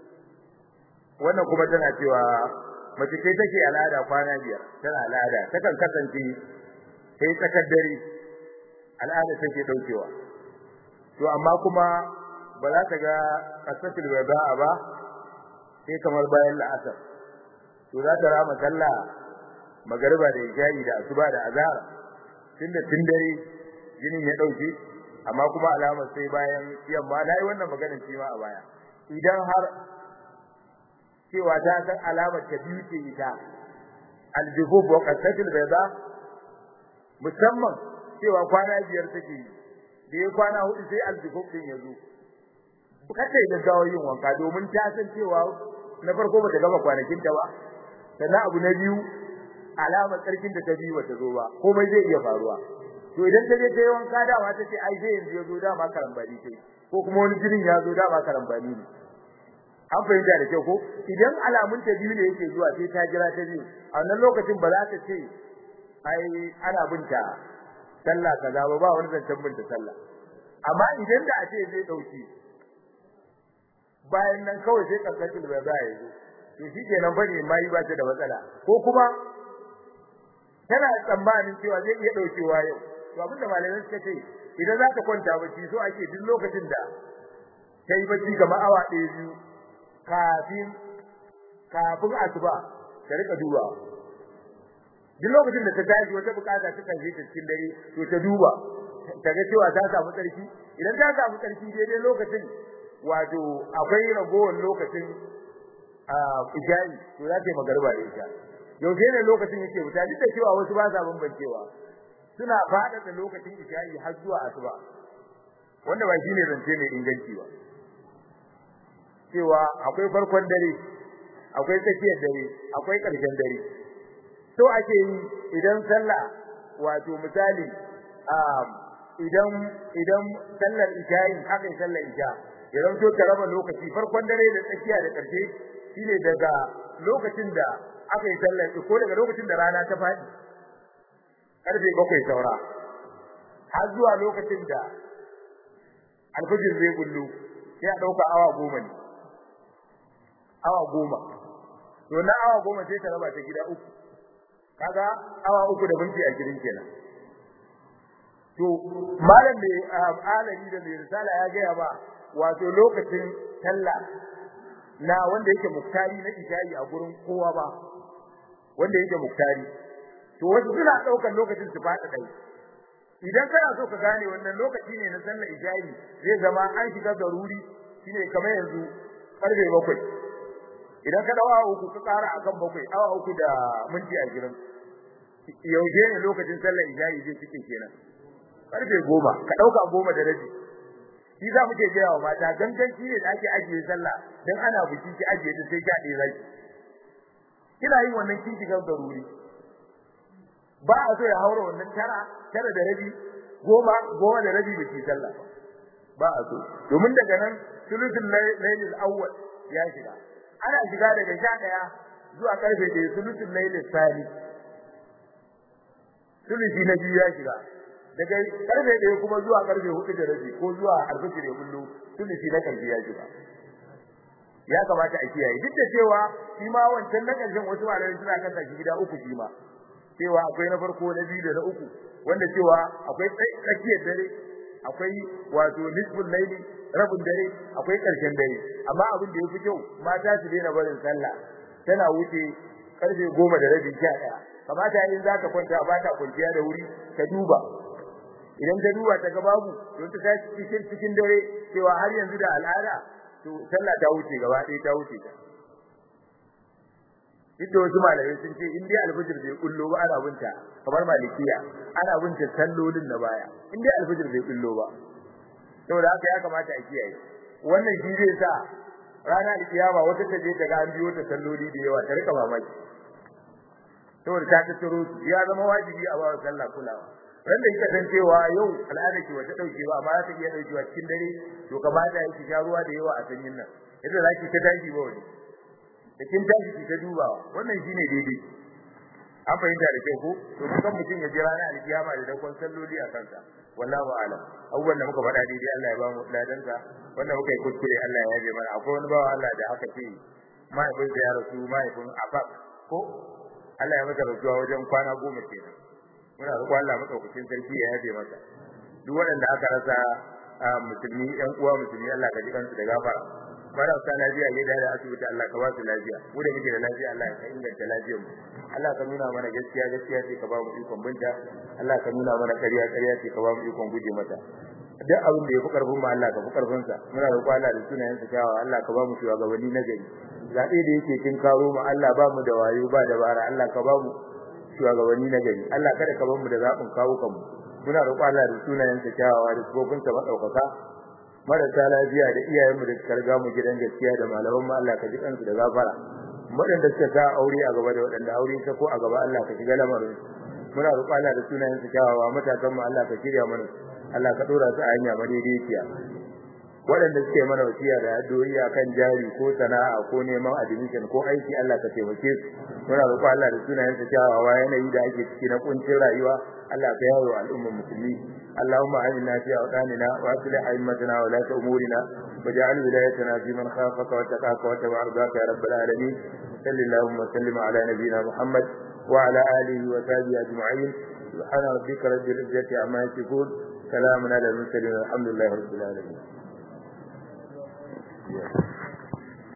wannan kuma tana cewa mace ce take al'ada kwana biyar tana al'ada takan kasance sai tsakar dare al'ada take daukewa to amma kuma ba za ta ga qasatul wada'a ba sai kamar bayan la'asar to za ta rama sallah magariba da isha'i da asuba da azhar tunda tun dare jinin ya dauke amma kuma alamar sai bayan yamma dai wannan maganar shi ma a baya idan har cewa ta san alamar ta biyu ce ita al-juhub wa qasatul bayda musamman cewa kwana biyar take da ya kwana hudu sai al-juhub din ya zo kada da gawo yin wanka domin ta san cewa na farko bata gaba kwanakin ta ba sannan abu na biyu alamar tsarkin da ta biyu bata zo ba komai zai iya faruwa to idan ta je ta yi wanka dama ta ce ai sai yanzu ya zo dama karambani sai ko kuma wani jinin ya zo dama karambani ne an fahimta da kyau ko idan alamun ta biyu ne yake zuwa sai ta jira ta biyu a wannan lokacin ba za ta ce ai ana binta sallah kaza ba ba wani zancen binta sallah amma idan da a ce zai dauki bayan nan kawai sai kankancin bai za yi to shi kenan bane mai ba ta da matsala ko kuma tana tsammanin cewa zai iya daukewa yau to abinda malamai suka ce idan za ta kwanta bacci so ake duk lokacin da kai bacci kamar awa ɗaya biyu kafin kafin asuba ta rika duba duk lokacin da ta tashi wata bukata ta kan ta cikin dare to ta duba ta ga cewa ta samu tsarki idan ta samu tsarki daidai lokacin wato akwai ragowar lokacin a ijari to za ta yi magariba da ita yau ne lokacin yake fita duk da cewa wasu ba sa bambancewa suna fada da lokacin ijari har zuwa asuba wanda ba shine zance mai inganci ba cewa akwai farkon dare akwai tsakiyar dare akwai ƙarshen dare to ake yi idan sallah wato misali idan idan sallar isha'i aka yi sallar isha idan to ta raba lokaci farkon dare da tsakiya da ƙarshe shine daga lokacin da aka yi sallar ko daga lokacin da rana ta fadi karfe bakwai saura har zuwa lokacin da alfajir zai kullu sai a dauka awa goma ne awa goma to na awa goma sai ta raba ta gida uku kaga awa uku da minti ashirin kenan to malam mai alali da mai risala ya ga ba wato lokacin sallah na wanda yake muktari na isha'i a gurin kowa ba wanda yake muktari to wasu suna daukar lokacin su fada dai idan kana so ka gane wannan lokaci ne na sallar isha'i zai zama an shiga garuri shine kamar yanzu karfe bakwai idan ka dawo uku ka tsara akan bakwai awa uku da minti ashirin yauje ne lokacin sallar isha'i zai cike kenan karfe goma ka dauka goma da rabi shi za mu ke gaya wa mata ganganci ne da ake ajiye sallah dan ana buki ki ajiye ta sai ka dai zaki kina yin wannan kin shiga garuri ba a so ya haura wannan tara tara da rabi goma goma da rabi biki sallah ba a so domin daga nan sulusul laylil awwal ya shiga ana shiga daga sha ɗaya zuwa karfe ɗaya sulusul laylil thani sulusi na biyu ya shiga daga karfe ɗaya kuma zuwa karfe hudu da rabi ko zuwa alfajir ya kullu sulusi na karfe ya shiga ya kamata a kiyaye duk da cewa shi ma wancan na karshen wasu malamai suna kasa shi gida uku shi ma cewa akwai na farko na biyu da na uku wanda cewa akwai tsakiyar dare akwai wato nisful layli rabin dare akwai karshen dare amma abin da yafi kyau mata su daina barin sallah tana wuce karfe goma da rabi sha ɗaya kamata in za ta kwanta ba ta kwanciya da wuri ta duba idan ta duba ta ga babu don ta tashi cikin cikin dare cewa har yanzu da al'ada to sallah ta wuce gaba ɗaya ta wuce ta duk wasu malamai sun ce in dai alfajir bai kullo ba ana binta kamar malikiya ana binta sallolin na baya in dai alfajir bai kullo ba saboda haka ya kamata a kiyaye wannan shi zai sa rana alkiyama wata ta je ta ga an biyo ta salloli da yawa ta rika mamaki saboda ta tsaro ya zama wajibi a bawa sallah kulawa wanda yake san cewa yau al'ada ki wata dauke ba amma za ta iya daukewa cikin dare to kamata ya ki ruwa da yawa a sanyin nan yadda zaki ta tashi ba wani da kin tashi ki ta dubawa wannan shine daidai an fahimta da kyau ko to kusan mutum ya jira na alkiyama da dakon salloli a kansa wallahu a'lam abubuwan da muka faɗa daidai Allah ya ba mu ladanka wanda muka yi kuskure Allah ya yabe mana akwai wani bawa Allah da aka ce mahaifin da ya rasu mahaifin afak ko Allah ya masa rasuwa wajen kwana goma kenan muna roƙon Allah madaukakin sarki ya yabe masa duk waɗanda aka rasa musulmi ɗan uwa musulmi Allah ka ji kansu da gafara marasa lafiya ne da asibiti Allah ka ba su lafiya mu da muke da lafiya Allah ka inganta lafiyar mu Allah ka nuna mana gaskiya gaskiya ce ka ba mu ikon binta Allah ka nuna mana ƙarya ƙarya ce ka ba mu ikon guje mata duk abin da ya fi karfin mu Allah ka fi karfin sa muna roƙon Allah da sunayen sa kyawawa Allah ka ba mu shugabanni na gari zabe da yake kin karo mu Allah ba mu da wayo ba dabara Allah ka ba mu shugabanni na gari Allah kada ka ba mu da zabin kawo kanmu muna roƙon Allah da sunayen sa kyawawa da sifofin sa madaukaka marasa lafiya da iyayenmu da suka riga mu gidan gaskiya da malaman mu Allah ka ji kansu da gafara waɗanda suka sa aure a gaba da waɗanda aure ta ko a gaba Allah ka shiga lamarin muna roƙon Allah da sunayen sa kyawawa matakan mu Allah ka shirya mana Allah ka dora su a hanya madaidaiciya waɗanda suke mana wasiya da addu'o'i akan jari ko sana'a ko neman admission ko aiki Allah ka taimake su muna roƙon Allah da sunayen sa kyawawa yanayi da ake ciki na kuncin rayuwa Allah ka yawo al'ummar musulmi اللهم أعنا في أوطاننا وأصلح أئمتنا ولاة أمورنا واجعل ولايتنا في من خافك واتقاك واتبع رضاك يا رب العالمين صل اللهم وسلم على نبينا محمد وعلى آله وصحبه أجمعين سبحان ربك رب العزة عما يصفون سلام على المرسلين والحمد لله رب العالمين